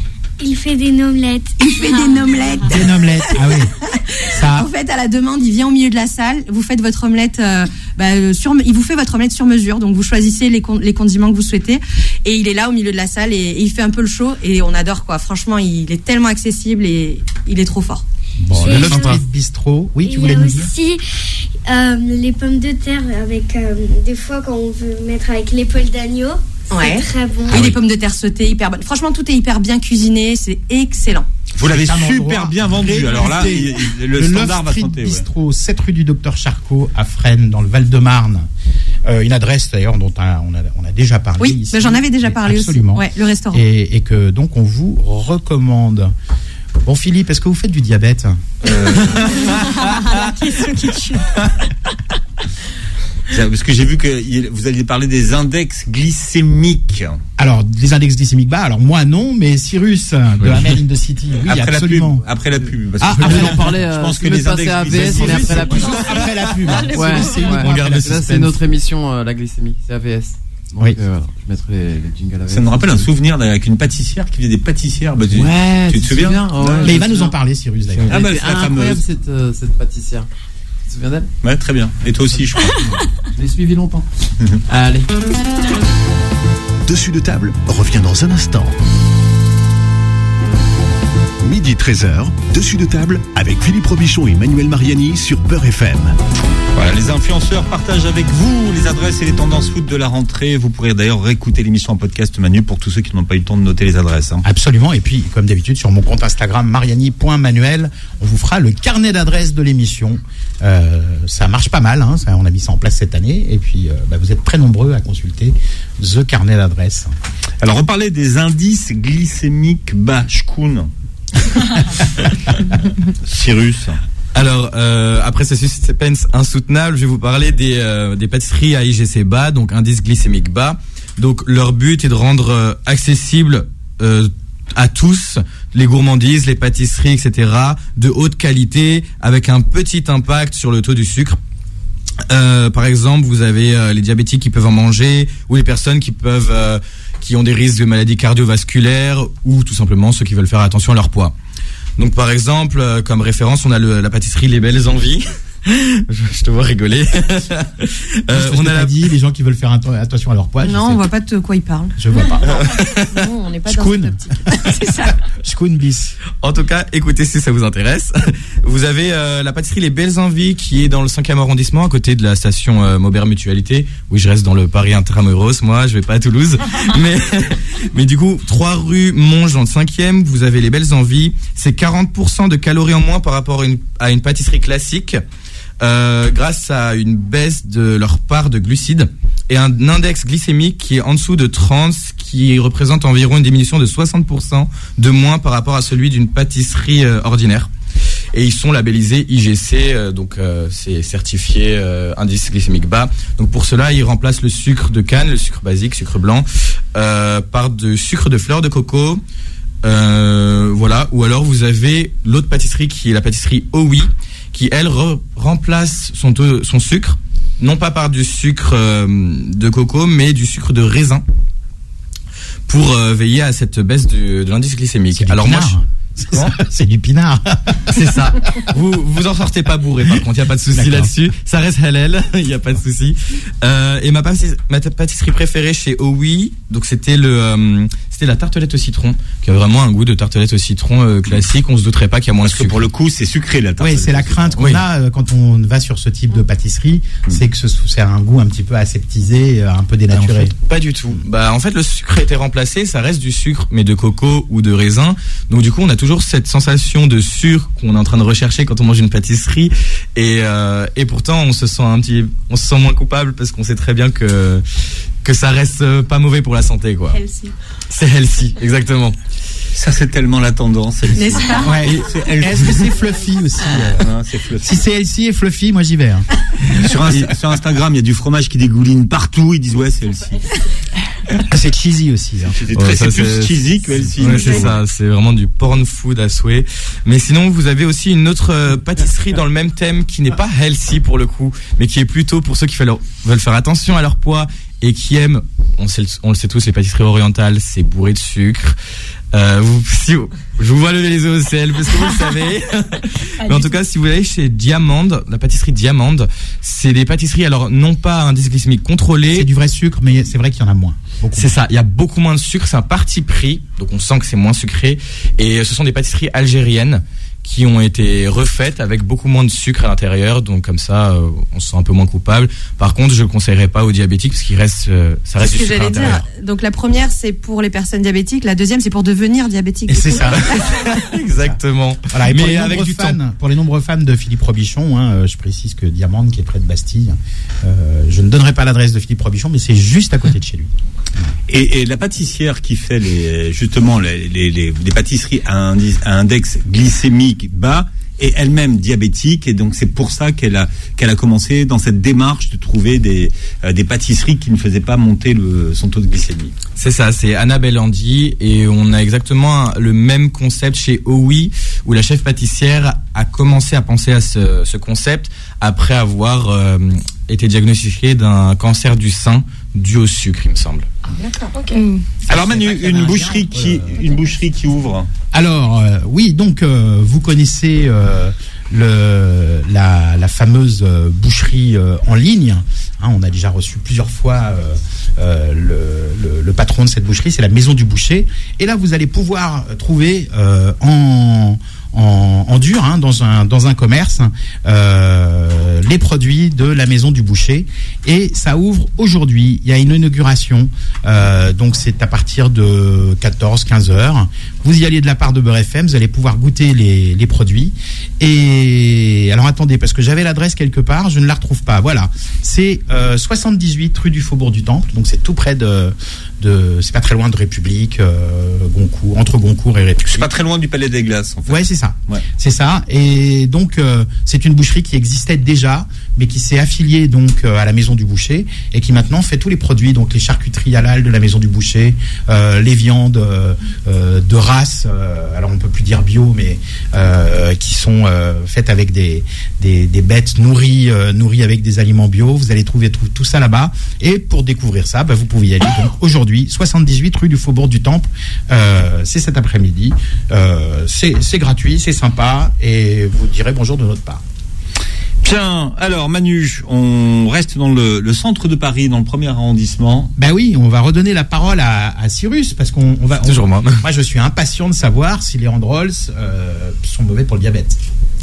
Il fait des nomelettes.
il fait des nomelettes.
Des omelettes, ah oui. Ça,
En fait, à la demande, il vient au milieu de la salle, vous faites votre omelette, euh, bah, euh, sur, il vous fait votre omelette sur mesure, donc vous choisissez les, con- les condiments que vous souhaitez, et il est là au milieu de la salle et, et il fait un peu le show, et on adore quoi. Franchement, il est tellement accessible et il est trop fort.
bon, le
Et
Love
je-
Street Bistro, oui, tu
Il y
voulais
a
nous dire?
aussi euh, les pommes de terre avec euh, des fois quand on veut mettre avec l'épaule d'agneau. C'est
Ouais.
très bon.
Et les pommes de terre sautées, hyper bonnes. Franchement, tout est hyper bien cuisiné, c'est excellent.
Vous l'avez
C'est un
super
endroit
bien vendu. Alors là,
réputé.
il- le,
Le
standard
Love
va
Street
chanter. Ouais.
Bistro, sept rue du Docteur Charcot à Fresnes, dans le Val-de-Marne. Euh, une adresse d'ailleurs dont on a, on a, on a déjà parlé.
Oui,
ici.
mais j'en avais déjà parlé
Absolument.
aussi. Ouais, le restaurant.
Et, et que donc on vous recommande. Bon Philippe, est-ce que vous faites du diabète?
Parce que j'ai vu que vous alliez parler des index glycémiques.
Alors, les index glycémiques bas, alors moi non, mais Cyrus de
Oui.
Hamel in the City, oui,
après
absolument.
La pub, après la pub. Parce
Ah,
que
après,
je,
on parlait,
je pense
euh,
que
tu veux
les
passer
index
à A V S, on est après la pub.
Après la pub.
Ouais, ouais,
C'est- c'est-
on
garde le
Là,
suspense.
c'est notre émission, euh, la glycémie, c'est A V S. Donc,
Oui.
euh, voilà, je mettrai les, les jingles A V S.
ça me rappelle un souvenir avec une pâtissière qui faisait des pâtissières. Bah, tu,
Ouais,
tu te souviens
Oh, ouais,
Mais
je
il va
me
nous en
souviens.
parler, Cyrus, d'ailleurs.
Ah, bah,
Elle
c'est
était
la
incroyable
fameuse.
cette, euh, cette pâtissière. Tu te souviens d'elle?
Ouais, très bien. Et toi aussi, je crois.
Je l'ai suivi longtemps. Allez.
Dessus de table revient dans un instant. Midi treize heures, Dessus de table avec Philippe Robichon et Manuel Mariani sur Beurre F M.
Voilà, les influenceurs partagent avec vous les adresses et les tendances foot de la rentrée. Vous pourrez d'ailleurs réécouter l'émission en podcast, Manu, pour tous ceux qui n'ont pas eu le temps de noter les adresses. Hein.
Absolument. Et puis, comme d'habitude, sur mon compte Instagram, mariani point manuel, on vous fera le carnet d'adresses de l'émission. Euh, ça marche pas mal. Hein, ça, on a mis ça en place cette année. Et puis, euh, bah, vous êtes très nombreux à consulter The Carnet d'adresses.
Alors, on parlait des indices glycémiques bas. Shkoun. Cyrus.
Alors, euh, après ce suspense insoutenable, je vais vous parler des, euh, des pâtisseries à I G C bas, donc indice glycémique bas. Donc, leur but est de rendre euh, accessible euh, à tous les gourmandises, les pâtisseries, et cetera, de haute qualité, avec un petit impact sur le taux du sucre. Euh, par exemple, vous avez euh, les diabétiques qui peuvent en manger, ou les personnes qui peuvent, euh, qui ont des risques de maladies cardiovasculaires, ou tout simplement ceux qui veulent faire attention à leur poids. Donc, par exemple, euh, comme référence, on a le, la pâtisserie Les Belles Envies. je, je te vois rigoler.
euh, on a la... dit les gens qui veulent faire attention à leur poids.
Non, on voit pas de quoi ils parlent.
Je vois pas.
Non, on n'est pas
Shkoun.
dans cette optique. C'est ça.
Shkoun bis.
En tout cas, écoutez si ça vous intéresse. Vous avez euh, la pâtisserie Les Belles Envies qui est dans le cinquième arrondissement, à côté de la station euh, Maubert Mutualité. Oui, je reste dans le Paris Intramuros, moi, je vais pas à Toulouse. mais, mais du coup, trois rue Monge dans le cinquième, vous avez Les Belles Envies. C'est quarante pour cent de calories en moins par rapport à une, à une pâtisserie classique. Euh, grâce à une baisse de leur part de glucides et un index glycémique qui est en dessous de trente, qui représente environ une diminution de soixante pour cent de moins par rapport à celui d'une pâtisserie euh, ordinaire. Et ils sont labellisés I G C, euh, donc euh, c'est certifié euh, indice glycémique bas. Donc pour cela, ils remplacent le sucre de canne, le sucre basique, sucre blanc, euh, par de sucre de fleur de coco. Euh, voilà. Ou alors vous avez l'autre pâtisserie qui est la pâtisserie OUI, qui elle re- remplace son, taux, son sucre, non pas par du sucre euh, de coco, mais du sucre de raisin, pour euh, veiller à cette baisse de, de l'indice glycémique.
Alors moi, je...
C'est,
c'est du pinard.
C'est ça. Vous vous en sortez pas bourré, par contre, il y a pas de souci
D'accord.
là-dessus. Ça reste halal, il y a pas de souci. Euh, et ma pâtisserie, ma pâtisserie préférée chez OUI, donc c'était le euh, c'était la tartelette au citron, qui a vraiment un goût de tartelette au citron euh, classique. On se douterait pas qu'il y a moins
Parce
de
que
sucre.
pour le coup, c'est sucré la tartelette.
Oui, c'est la crainte qu'on
Oui.
a euh, quand on va sur ce type de pâtisserie,
Mmh.
c'est que ce, c'est un goût un petit peu aseptisé, euh, un peu dénaturé.
En fait, pas du tout. Bah en fait le sucre a été remplacé, ça reste du sucre mais de coco ou de raisin. Donc du coup on a toujours cette sensation de sucre qu'on est en train de rechercher quand on mange une pâtisserie et euh, et pourtant on se sent un petit on se sent moins coupable parce qu'on sait très bien que que ça reste pas mauvais pour la santé quoi.
Healthy.
C'est healthy, exactement.
Ça, c'est tellement la tendance.
N'est-ce pas?
Ouais. Est-ce que c'est fluffy aussi euh
Non, c'est fluffy.
Si c'est healthy et fluffy, moi j'y vais. Hein.
Sur, Insta- sur Instagram, il y a du fromage qui dégouline partout. Ils disent ouais, c'est healthy.
C'est cheesy aussi. Hein.
C'est,
Ouais,
très,
ça,
c'est plus
c'est-
cheesy que healthy.
Ouais, c'est ça, c'est vraiment du porn food à souhait. Mais sinon, vous avez aussi une autre euh, pâtisserie dans le même thème qui n'est pas healthy pour le coup, mais qui est plutôt pour ceux qui veulent veulent faire attention à leur poids et qui aiment, on, sait, on le sait tous, les pâtisseries orientales, c'est bourré de sucre. Euh, vous, si, je vous vois lever les yeux au ciel parce que vous le savez. Mais en tout cas, si vous allez chez Diamande, la pâtisserie Diamande, c'est des pâtisseries, alors non pas à indice glycémique contrôlé.
C'est du vrai sucre, mais c'est vrai qu'il y en a moins. Beaucoup
C'est ça, il y a beaucoup moins de sucre, c'est un parti pris, donc on sent que c'est moins sucré. Et ce sont des pâtisseries algériennes qui ont été refaites avec beaucoup moins de sucre à l'intérieur, donc comme ça, euh, on se sent un peu moins coupable. Par contre, je le conseillerais pas aux diabétiques parce qu'il reste, euh, ça reste
C'est
du
ce que
sucre à
j'allais
l'intérieur.
dire. Donc la première, c'est pour les personnes diabétiques. La deuxième, c'est pour devenir diabétique.
Et c'est ça.
Exactement.
Voilà, et pour,
Mais
les
avec
nombreux
du
fans,
temps.
pour les nombreux fans de Philippe Robichon, hein, euh, je précise que Diamande, qui est près de Bastille, euh, je ne donnerai pas l'adresse de Philippe Robichon, mais c'est juste à côté de chez lui.
Et, et la pâtissière qui fait les, justement les, les, les, les pâtisseries à, indice, à index glycémique bas est elle-même diabétique et donc c'est pour ça qu'elle a qu'elle a commencé dans cette démarche de trouver des euh, des pâtisseries qui ne faisaient pas monter le son taux de glycémie.
C'est ça, c'est Annabelle Andy et on a exactement le même concept chez OUI où la chef pâtissière a commencé à penser à ce, ce concept après avoir euh, été diagnostiquée d'un cancer du sein dû au sucre, il me semble.
D'accord, ok.
Alors Manu, une boucherie qui une boucherie qui ouvre.
Alors euh, oui, donc euh, vous connaissez euh, le la, la fameuse euh, boucherie euh, en ligne. Hein, on a déjà reçu plusieurs fois euh, euh, le, le, le patron de cette boucherie, c'est la Maison du Boucher. Et là, vous allez pouvoir trouver euh, en En, en dur, hein, dans un dans un commerce, euh, les produits de la Maison du Boucher, et ça ouvre aujourd'hui. Il y a une inauguration, euh, donc c'est à partir de quatorze quinze heures. Vous y allez de la part de Beurre F M, vous allez pouvoir goûter les les produits. Et alors attendez, parce que j'avais l'adresse quelque part, je ne la retrouve pas. Voilà, c'est euh, soixante-dix-huit rue du Faubourg du Temple, donc c'est tout près de de, c'est pas très loin de République, euh, Goncourt, entre Goncourt et République.
C'est pas très loin du Palais des Glaces, en fait.
Ouais, c'est ça.
Ouais.
C'est ça. Et donc, euh, c'est une boucherie qui existait déjà, mais qui s'est affiliée donc euh, à la Maison du Boucher et qui maintenant fait tous les produits, donc les charcuteries halal de la Maison du Boucher, euh, les viandes euh, euh, de race, euh, alors on peut plus dire bio, mais euh, qui sont euh, faites avec des des, des bêtes nourries euh, nourries avec des aliments bio. Vous allez trouver tout, tout ça là-bas. Et pour découvrir ça, bah, vous pouvez y aller donc aujourd'hui. soixante-dix-huit rue du Faubourg du Temple, euh, c'est cet après-midi, euh, c'est, c'est gratuit, c'est sympa, et vous direz bonjour de notre part.
Bien, alors Manu, on reste dans le, le centre de Paris, dans le premier arrondissement.
Ben oui, on va redonner la parole à, à Cyrus, parce qu'on on va... On,
toujours moi.
Moi, je suis impatient de savoir si les hand rolls euh, sont mauvais pour le diabète.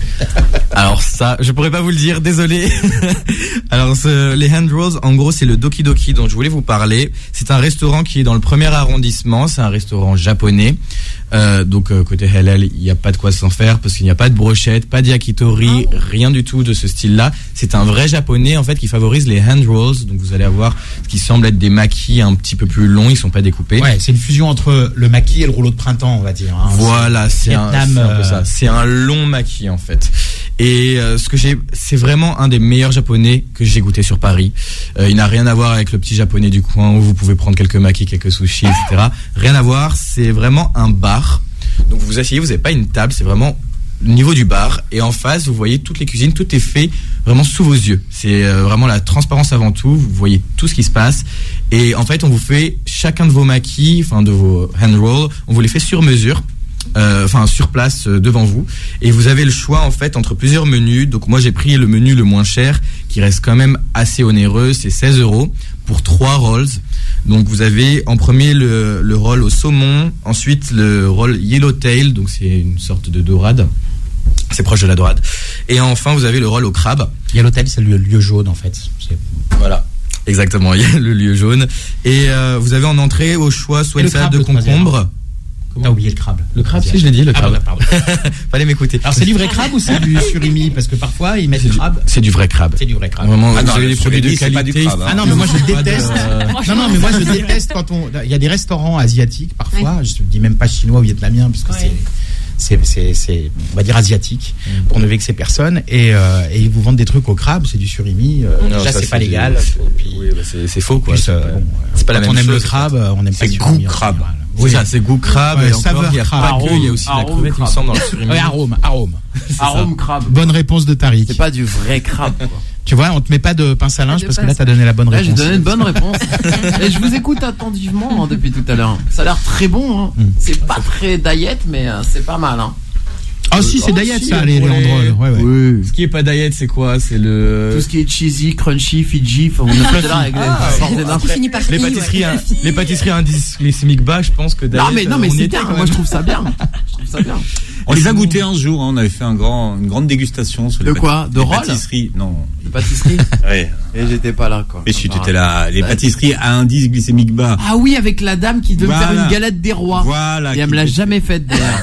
Alors ça, je pourrais pas vous le dire, désolé. Alors ce, les hand rolls, en gros, c'est le Doki Doki dont je voulais vous parler. C'est un restaurant qui est dans le premier arrondissement. C'est un restaurant japonais. Euh, donc euh, côté halal, il n'y a pas de quoi s'en faire parce qu'il n'y a pas de brochette, pas de yakitori, oh. rien du tout de ce style-là. C'est un vrai japonais en fait qui favorise les hand rolls. Donc vous allez avoir ce qui semble être des makis un petit peu plus longs, ils sont pas découpés.
Ouais, c'est une fusion entre le maki et le rouleau de printemps, on va dire. Hein.
Voilà, c'est, c'est, un,
Vietnam,
c'est un peu ça. C'est un long maki en fait. Et euh, ce que j'ai, c'est vraiment un des meilleurs japonais que j'ai goûté sur Paris. Euh, il n'a rien à voir avec le petit japonais du coin où vous pouvez prendre quelques makis, quelques sushis, et cetera. Rien à voir. C'est vraiment un bar. Donc vous vous asseyez, vous n'avez pas une table, c'est vraiment le niveau du bar. Et en face, vous voyez toutes les cuisines, tout est fait vraiment sous vos yeux. C'est euh, vraiment la transparence avant tout. Vous voyez tout ce qui se passe. Et en fait, on vous fait chacun de vos makis, enfin de vos hand rolls, on vous les fait sur mesure. Euh, enfin sur place euh, devant vous, et vous avez le choix en fait entre plusieurs menus. Donc moi j'ai pris le menu le moins cher qui reste quand même assez onéreux, c'est seize euros pour trois rolls. Donc vous avez en premier le, le roll au saumon, ensuite le roll yellowtail, donc c'est une sorte de dorade, c'est proche de la dorade, et enfin vous avez le roll au crabe.
Yellowtail, c'est le lieu jaune en fait. C'est...
Voilà. Exactement, il y a le lieu jaune. Et euh, vous avez en entrée au choix soit une salade de concombre.
T'as oublié le crabe.
Le crabe, si je l'ai dit, le crabe.
Ah, pardon.
Fallait m'écouter.
Alors c'est du vrai crabe ou c'est du surimi? Parce que parfois ils mettent
c'est
du crabe.
C'est du vrai crabe.
C'est du vrai crabe.
Vraiment,
ah non,
vous avez des produits de qualité.
Pas du crabe, hein.
Ah non, mais moi je déteste.
De...
Non, non, mais moi je déteste quand on. Il y a des restaurants asiatiques parfois. Ouais. Je dis même pas chinois ou vietnamien parce que ouais. c'est. C'est, c'est, c'est, on va dire asiatique, mmh. pour ne vexer personne, et, euh, et ils vous vendent des trucs au crabe, c'est du surimi, euh,
non,
déjà
ça,
c'est,
c'est
pas
du...
légal. Puis,
oui, bah c'est, c'est faux quoi.
Plus,
c'est,
euh,
pas,
bon,
c'est pas la même
on
chose.
aime le crabe, on aime pas
c'est
le
goût crabe.
C'est oui. ça, c'est goût crabe,
ouais,
et encore, il n'y a
crabe.
pas que, il y a aussi de la crevette, il me semble, dans le surimi.
Ouais, arôme, arôme.
Arôme crabe.
Bonne réponse de Tariq.
C'est pas du vrai crabe, quoi.
Tu vois, on te met pas de pince à linge parce que là, t'as donné la bonne
là,
réponse.
J'ai donné une bonne réponse. Et je vous écoute attentivement, hein, depuis tout à l'heure. Ça a l'air très bon, hein. Mm. C'est pas très diet, mais euh, c'est pas mal, hein.
Ah si, c'est
oh,
diet,
si,
ça, les, les hand rolls. Ouais, ouais.
Oui. Ce qui est pas diet, c'est quoi? C'est le...
Tout ce qui est cheesy, crunchy, Fiji, on est là avec
ah, les... finit par
les pâtisseries, ouais. un, les pâtisseries à indice glycémique bas, je pense que diet.
Non mais, non, mais c'est bien, moi je trouve ça bien. Je trouve ça bien.
On les a goûtés un jour, hein, on avait fait un grand, une grande dégustation sur
de
les
quoi? De rolls?
Pâtisseries, non.
De pâtisseries?
Oui.
Et j'étais pas là, quoi.
Mais si, tu étais là. Les pâtisseries à indice glycémique bas.
Ah oui, avec la dame qui devait
voilà.
me faire une galette des rois.
Voilà.
Et elle me l'a jamais faite d'ailleurs.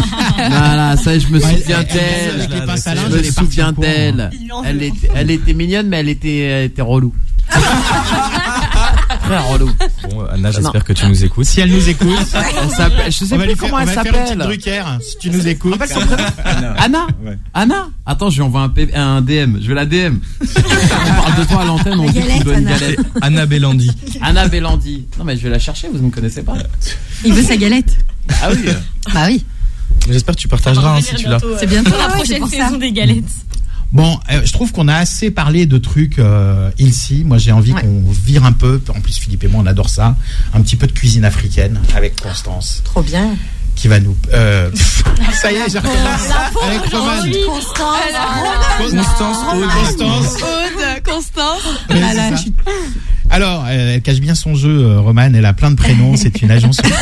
Voilà, ça je me souviens d'elle. Je me souviens d'elle. Elle était, elle était mignonne, mais elle était, elle était relou. Très relou.
Bon, Anna, j'espère que tu nous écoutes.
Si elle nous écoute,
Elle s'appelle- je sais
on va
plus
lui faire,
comment
on
elle
va faire une petite
s'appelle.
Drucker. Si tu nous écoutes.
Rappelle son prénom. Anna.
Ouais.
Anna. Attends, je lui envoie un, P- un D M. Je vais la D M. On parle de toi à l'antenne. On
La
dit que tu
galette,
dois une
Anna.
galette.
Anna Bellandi.
Anna Bellandi. Non mais je vais la chercher. Vous ne me connaissez pas.
Il veut sa galette.
Ah oui.
Bah oui.
J'espère que tu partageras hein, si tu l'as.
C'est bientôt
Pour la
ouais, c'est
prochaine
pour ça.
saison des galettes.
Bon, euh, je trouve qu'on a assez parlé de trucs euh, ici. Moi, j'ai envie
Ouais.
qu'on vire un peu. En plus, Philippe et moi, on adore ça. Un petit peu de cuisine africaine avec Constance,
Trop bien.
qui va nous. Euh, pff, ça y est, j'ai recommencé avec Roman.
Constance.
Constance, Aude, Constance.
Aude, Constance.
Ouais,
Ah
c'est
là,
ça.
je suis-
Alors, euh, elle cache bien son jeu, euh, Roman. Elle a plein de prénoms. C'est une agence secrète.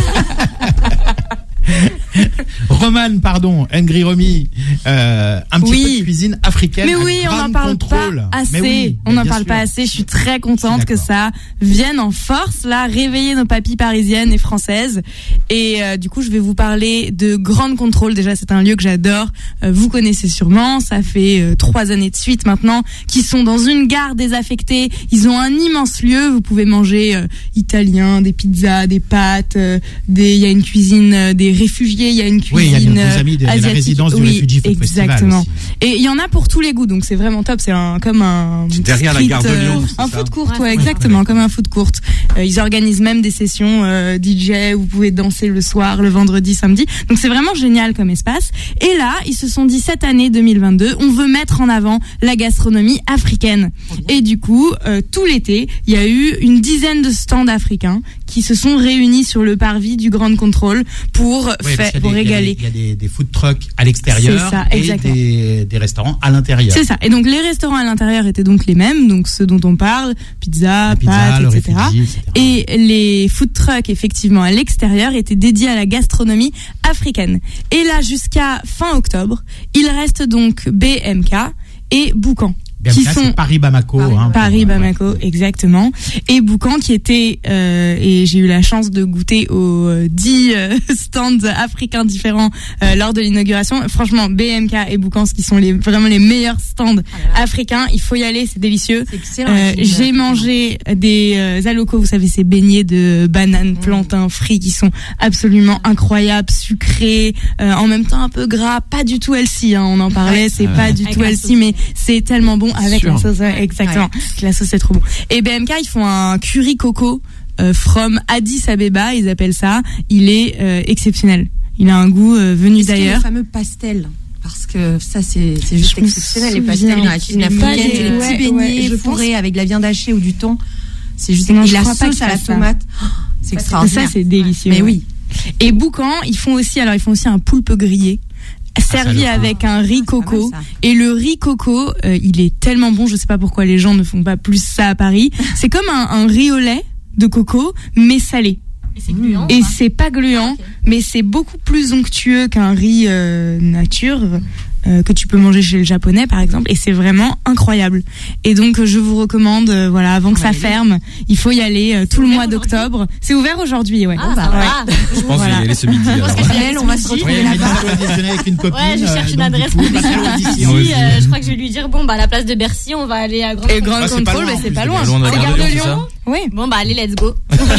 Roman, pardon, Hungry Romy, euh, un petit
Oui.
peu de cuisine africaine.
Mais
à
oui, on
Ground
n'en parle
Control.
pas assez.
Mais oui,
on
mais
n'en
bien
parle
sûr.
pas assez. Je suis très contente
Je
que
suis
ça vienne en force, là, réveiller nos papilles parisiennes et françaises. Et euh, du coup, je vais vous parler de Ground Control. Déjà, c'est un lieu que j'adore. Euh, vous connaissez sûrement. Ça fait euh, trois années de suite maintenant qu'ils sont dans une gare désaffectée. Ils ont un immense lieu. Vous pouvez manger euh, italien, des pizzas, des pâtes. euh, des. Il y a une cuisine euh, des réfugiés. Il y a une cuisine
Oui, il y a nos
euh,
amis de, de la
asiatique.
résidence du
Oui,
Refugee Food Festival
exactement.
aussi.
Et il y en a pour tous les goûts, donc c'est vraiment top. C'est un comme un
C'est derrière la
street,
gare de
euh,
Lyon, c'est
un
ça
food court, ouais,
Ouais,
exactement, comme un food court. Euh, ils organisent même des sessions euh, D J où vous pouvez danser le soir, le vendredi, samedi. Donc c'est vraiment génial comme espace. Et là, ils se sont dit cette année deux mille vingt-deux, on veut mettre en avant la gastronomie africaine. Et du coup, euh, tout l'été, il y a eu une dizaine de stands africains qui se sont réunis sur le parvis du Grand Contrôle pour
Oui, parce
faire,
qu'il y a
pour
des- il y a
régaler.
des- Il y a des, des food trucks à l'extérieur
C'est ça,
et
exactement.
des, des restaurants à l'intérieur.
C'est ça. Et donc les restaurants à l'intérieur étaient donc les mêmes, donc ceux dont on parle, pizza,
La pizza,
pâtes,
le
et cetera.
Refugee, et cetera.
Et les food trucks effectivement à l'extérieur étaient dédiés à la gastronomie africaine. Et là jusqu'à fin octobre, il reste donc B M K et Boucan.
B M K,
qui
c'est
sont
Paris-Bamako.
Paris,
hein,
Paris,
pour-
Bamako,
ouais.
exactement. Et Boucan qui était, euh, et j'ai eu la chance de goûter aux euh, dix euh, stands africains différents euh, lors de l'inauguration. Franchement, B M K et Boucan, ce qui sont les, vraiment les meilleurs stands africains. Il faut y aller, c'est délicieux.
C'est excellent.
Euh,
la cuisine
j'ai mangé des euh, alocos, vous savez, ces beignets de bananes, plantains frits qui sont absolument incroyables, sucrés, euh, en même temps un peu gras, pas du tout healthy, hein, on en parlait, c'est pas du
Avec
tout
la
healthy,
sauce.
mais c'est tellement bon avec
Sûr.
la sauce, ouais, exactement. La sauce c'est trop bon. Et B M K, ils font un curry coco euh, from Addis Abeba, ils appellent ça. Il est euh, exceptionnel. Il a un goût euh, venu
Est-ce qu'il y a
d'ailleurs.
le fameux pastel. Parce que ça, c'est c'est juste
Je me
exceptionnel, les
souviens.
pastels dans la cuisine
Les
africaine.
pâtes,
Les
ouais,
petits
ouais,
beignets
je pense-
fourrés avec de la viande hachée ou du thon. C'est juste
Non,
et
je
la
crois pas
sauce
qu'ils
à la
fassent ça.
tomate. oh, C'est
Ça
extraordinaire.
c'est délicieux.
Mais
ouais.
oui.
Et Boucan, ils font aussi, alors ils font aussi un poulpe grillé. Servi
ça, le-
avec un riz
Ah, c'est pas
coco.
mal, ça.
Et le riz coco, euh, il est tellement bon, je sais pas pourquoi les gens ne font pas plus ça à Paris. C'est comme un, un riz au lait de coco, mais salé.
Et c'est gluant.
Et c'est pas gluant,
Ok.
mais c'est beaucoup plus onctueux qu'un riz euh, nature euh, que tu peux manger chez le japonais par exemple, et c'est vraiment incroyable. Et donc je vous recommande, euh, voilà, avant que
On va
ça
y aller.
ferme, il faut y aller euh, tout le
ouvert
mois d'octobre. C'est ouvert aujourd'hui, ouais.
Ah,
bah,
ça
ouais.
va.
Je pense
Voilà.
que je vais y aller ce midi. alors.
Elle, on va se
Oui,
retrouver
Mélissa
là-bas.
doit déjeuner avec une copine.
Ouais, je cherche
euh,
une
donc, du
adresse
coup,
pour
pas très loin d'ici.
Moi
ici.
aussi.
euh, je crois que je vais lui dire bon bah à la place de Bercy, on va aller à Grand.
Et Grand
Ah, c'est pas
Control,
loin,
bah,
en
c'est
plus,
pas
de
loin.
Pas loin de la
C'est
gare de
Gare
Lyon, c'est ça
Oui.
Bon bah allez, let's go.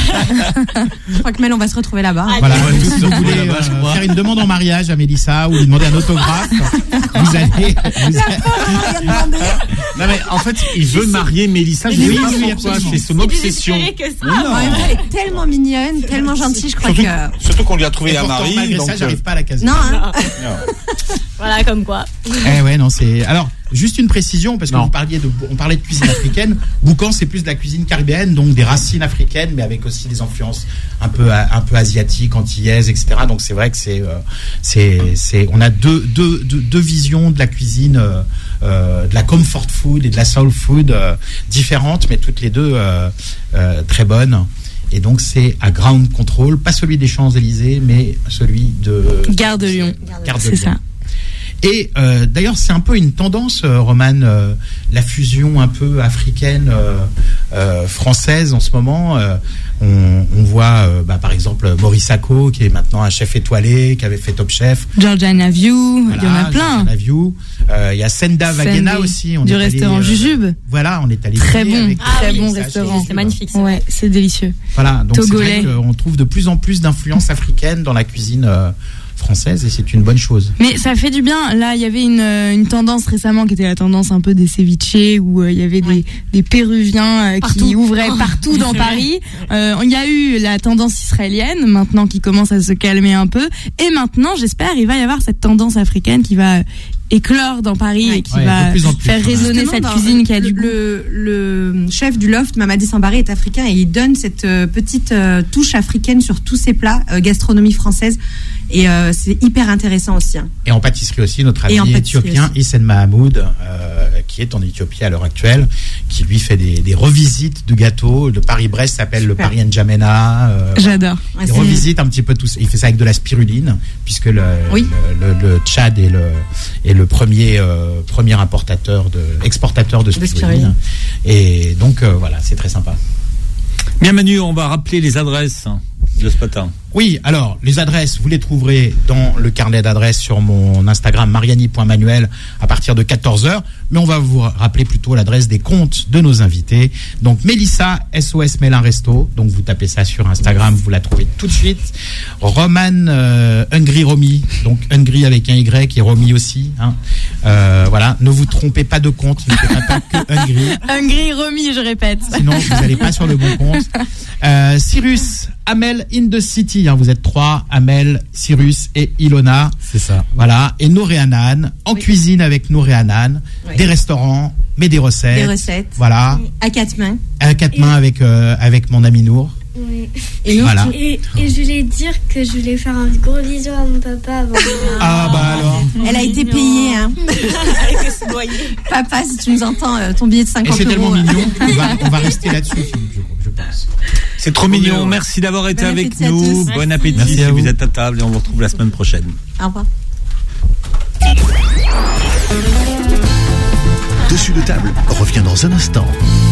Je crois que Mel, on va se retrouver là-bas.
Allez.
Voilà,
On va
donc,
tous
si
se
vous
retrouver
voulez
là-bas, je
euh,
crois.
faire une demande en mariage à Mélissa ou lui demander un autographe, vous allez. Vous
Non mais en fait, il veut marier Mélissa. Je
Oui,
sais pas
oui,
pourquoi.
absolument.
C'est son
C'est plus
obsession.
désespéré que ça.
Mais non.
En même temps, elle est tellement mignonne, tellement gentille, je crois
Surtout,
que.
surtout qu'on lui a trouvé
Et
un
pourtant,
mari.
malgré
donc,
ça,
euh,
j'arrive pas à la caser.
Non, hein.
Voilà, comme quoi.
Eh ouais, non, c'est. Alors, juste une précision, parce que
Non.
vous parliez de, on parlait de cuisine africaine. Boucan, c'est plus de la cuisine caribéenne, donc des racines africaines, mais avec aussi des influences un peu, un peu asiatiques, antillaises, et cetera. Donc c'est vrai que c'est, euh, c'est, c'est, on a deux, deux, deux, deux visions de la cuisine, euh, euh, de la comfort food et de la soul food euh, différentes, mais toutes les deux euh, euh, très bonnes. Et donc c'est à Ground Control, pas celui des Champs-Élysées, mais celui de
Gare de Lyon.
Gare de
C'est
Lyon.
ça.
Et euh, d'ailleurs, c'est un peu une tendance, euh, Romane, euh, la fusion un peu africaine, euh, euh, française en ce moment, euh, On, on voit euh, bah, par exemple Maurice Sacco qui est maintenant un chef étoilé, qui avait fait Top Chef.
Georgiana View, il y en a plein.
Georgiana View. Euh, Il y a Senda Vagena
Sendé,
aussi. On
du
est allé,
restaurant
euh,
Jujube.
Voilà, on est allé
Très
dîner
bon,
avec-
très
Ah oui,
bon
ça,
restaurant.
c'est magnifique.
Ouais, c'est délicieux.
Voilà, donc c'est
Togolais.
vrai qu'on trouve de plus en plus d'influences africaines dans la cuisine euh, française et c'est une bonne chose.
Mais ça fait du bien. Là, il y avait une, euh, une tendance récemment qui était la tendance un peu des ceviches où euh, il y avait des, des Péruviens euh, qui ouvraient
Oh.
partout dans Paris. Euh, Il y a eu la tendance israélienne maintenant qui commence à se calmer un peu. Et maintenant, j'espère, il va y avoir cette tendance africaine qui va éclore dans Paris et qui
Ouais,
va
de plus en plus,
faire
quand même.
résonner
Justement,
cette
dans-
cuisine qui a
le,
du goût.
le, le chef du loft, Mamadi Sambaré, est africain et il donne cette euh, petite euh, touche africaine sur tous ses plats, euh, gastronomie française. Et euh, c'est hyper intéressant aussi. Hein.
Et en pâtisserie aussi, notre
Et en
ami
pâtisserie
éthiopien
aussi.
Hissène Mahamoud, euh, qui est en Éthiopie à l'heure actuelle, qui lui fait des, des revisites de gâteaux. Le Paris-Brest s'appelle le Paris N'Djamena. Euh,
J'adore.
Il
Ouais, c'est-
revisite un petit peu tout ça. Il fait ça avec de la spiruline, puisque le,
Oui.
le, le- le Tchad est le, est le premier, euh, premier importateur de, exportateur de spiruline.
spiruline.
Et donc, euh, voilà, c'est très sympa.
Bien Manu, on va rappeler les adresses de ce matin.
Oui, alors, les adresses, vous les trouverez dans le carnet d'adresses sur mon Instagram, mariani point manuel, à partir de quatorze heures. Mais on va vous rappeler plutôt l'adresse des comptes de nos invités. Donc, Mélissa, S O S Mélin Resto. Donc, vous tapez ça sur Instagram, vous la trouvez tout de suite. Roman, euh, Hungry Romy. Donc, Hungry avec un Y et Romy aussi. Hein. Euh, voilà. Ne vous trompez pas de compte. Ne faites pas que Hungry.
Hungry Romy, je répète.
Sinon, vous n'allez pas sur le bon compte. Euh, Cyrus, Amel in the City. Hein, vous êtes trois, Amel, Cyrus et Ilona.
C'est ça.
Voilà. Et Nouré Hanan, en cuisine avec Nouré Hanan.
Oui.
Des restaurants, mais des recettes.
Des recettes.
Voilà.
À quatre mains.
À quatre mains avec, euh, avec mon ami Nour.
Oui.
Et,
Voilà.
Et, et je voulais dire que je voulais faire un gros bisou à mon papa avant.
Ah, bah alors.
Elle a été payée. Hein. Papa, si tu nous entends, euh, ton billet de
Et
cinquante
c'est tellement
euros.
mignon. On va, on va rester là-dessus, Philippe, je, je pense.
C'est trop mignon. Merci d'avoir été
Bon
avec
appétit à
nous.
tous.
Bon
Merci.
appétit
Merci
si
à
vous
vous.
êtes à table et on vous retrouve la semaine prochaine.
Au revoir.
Dessus de table revient dans un instant.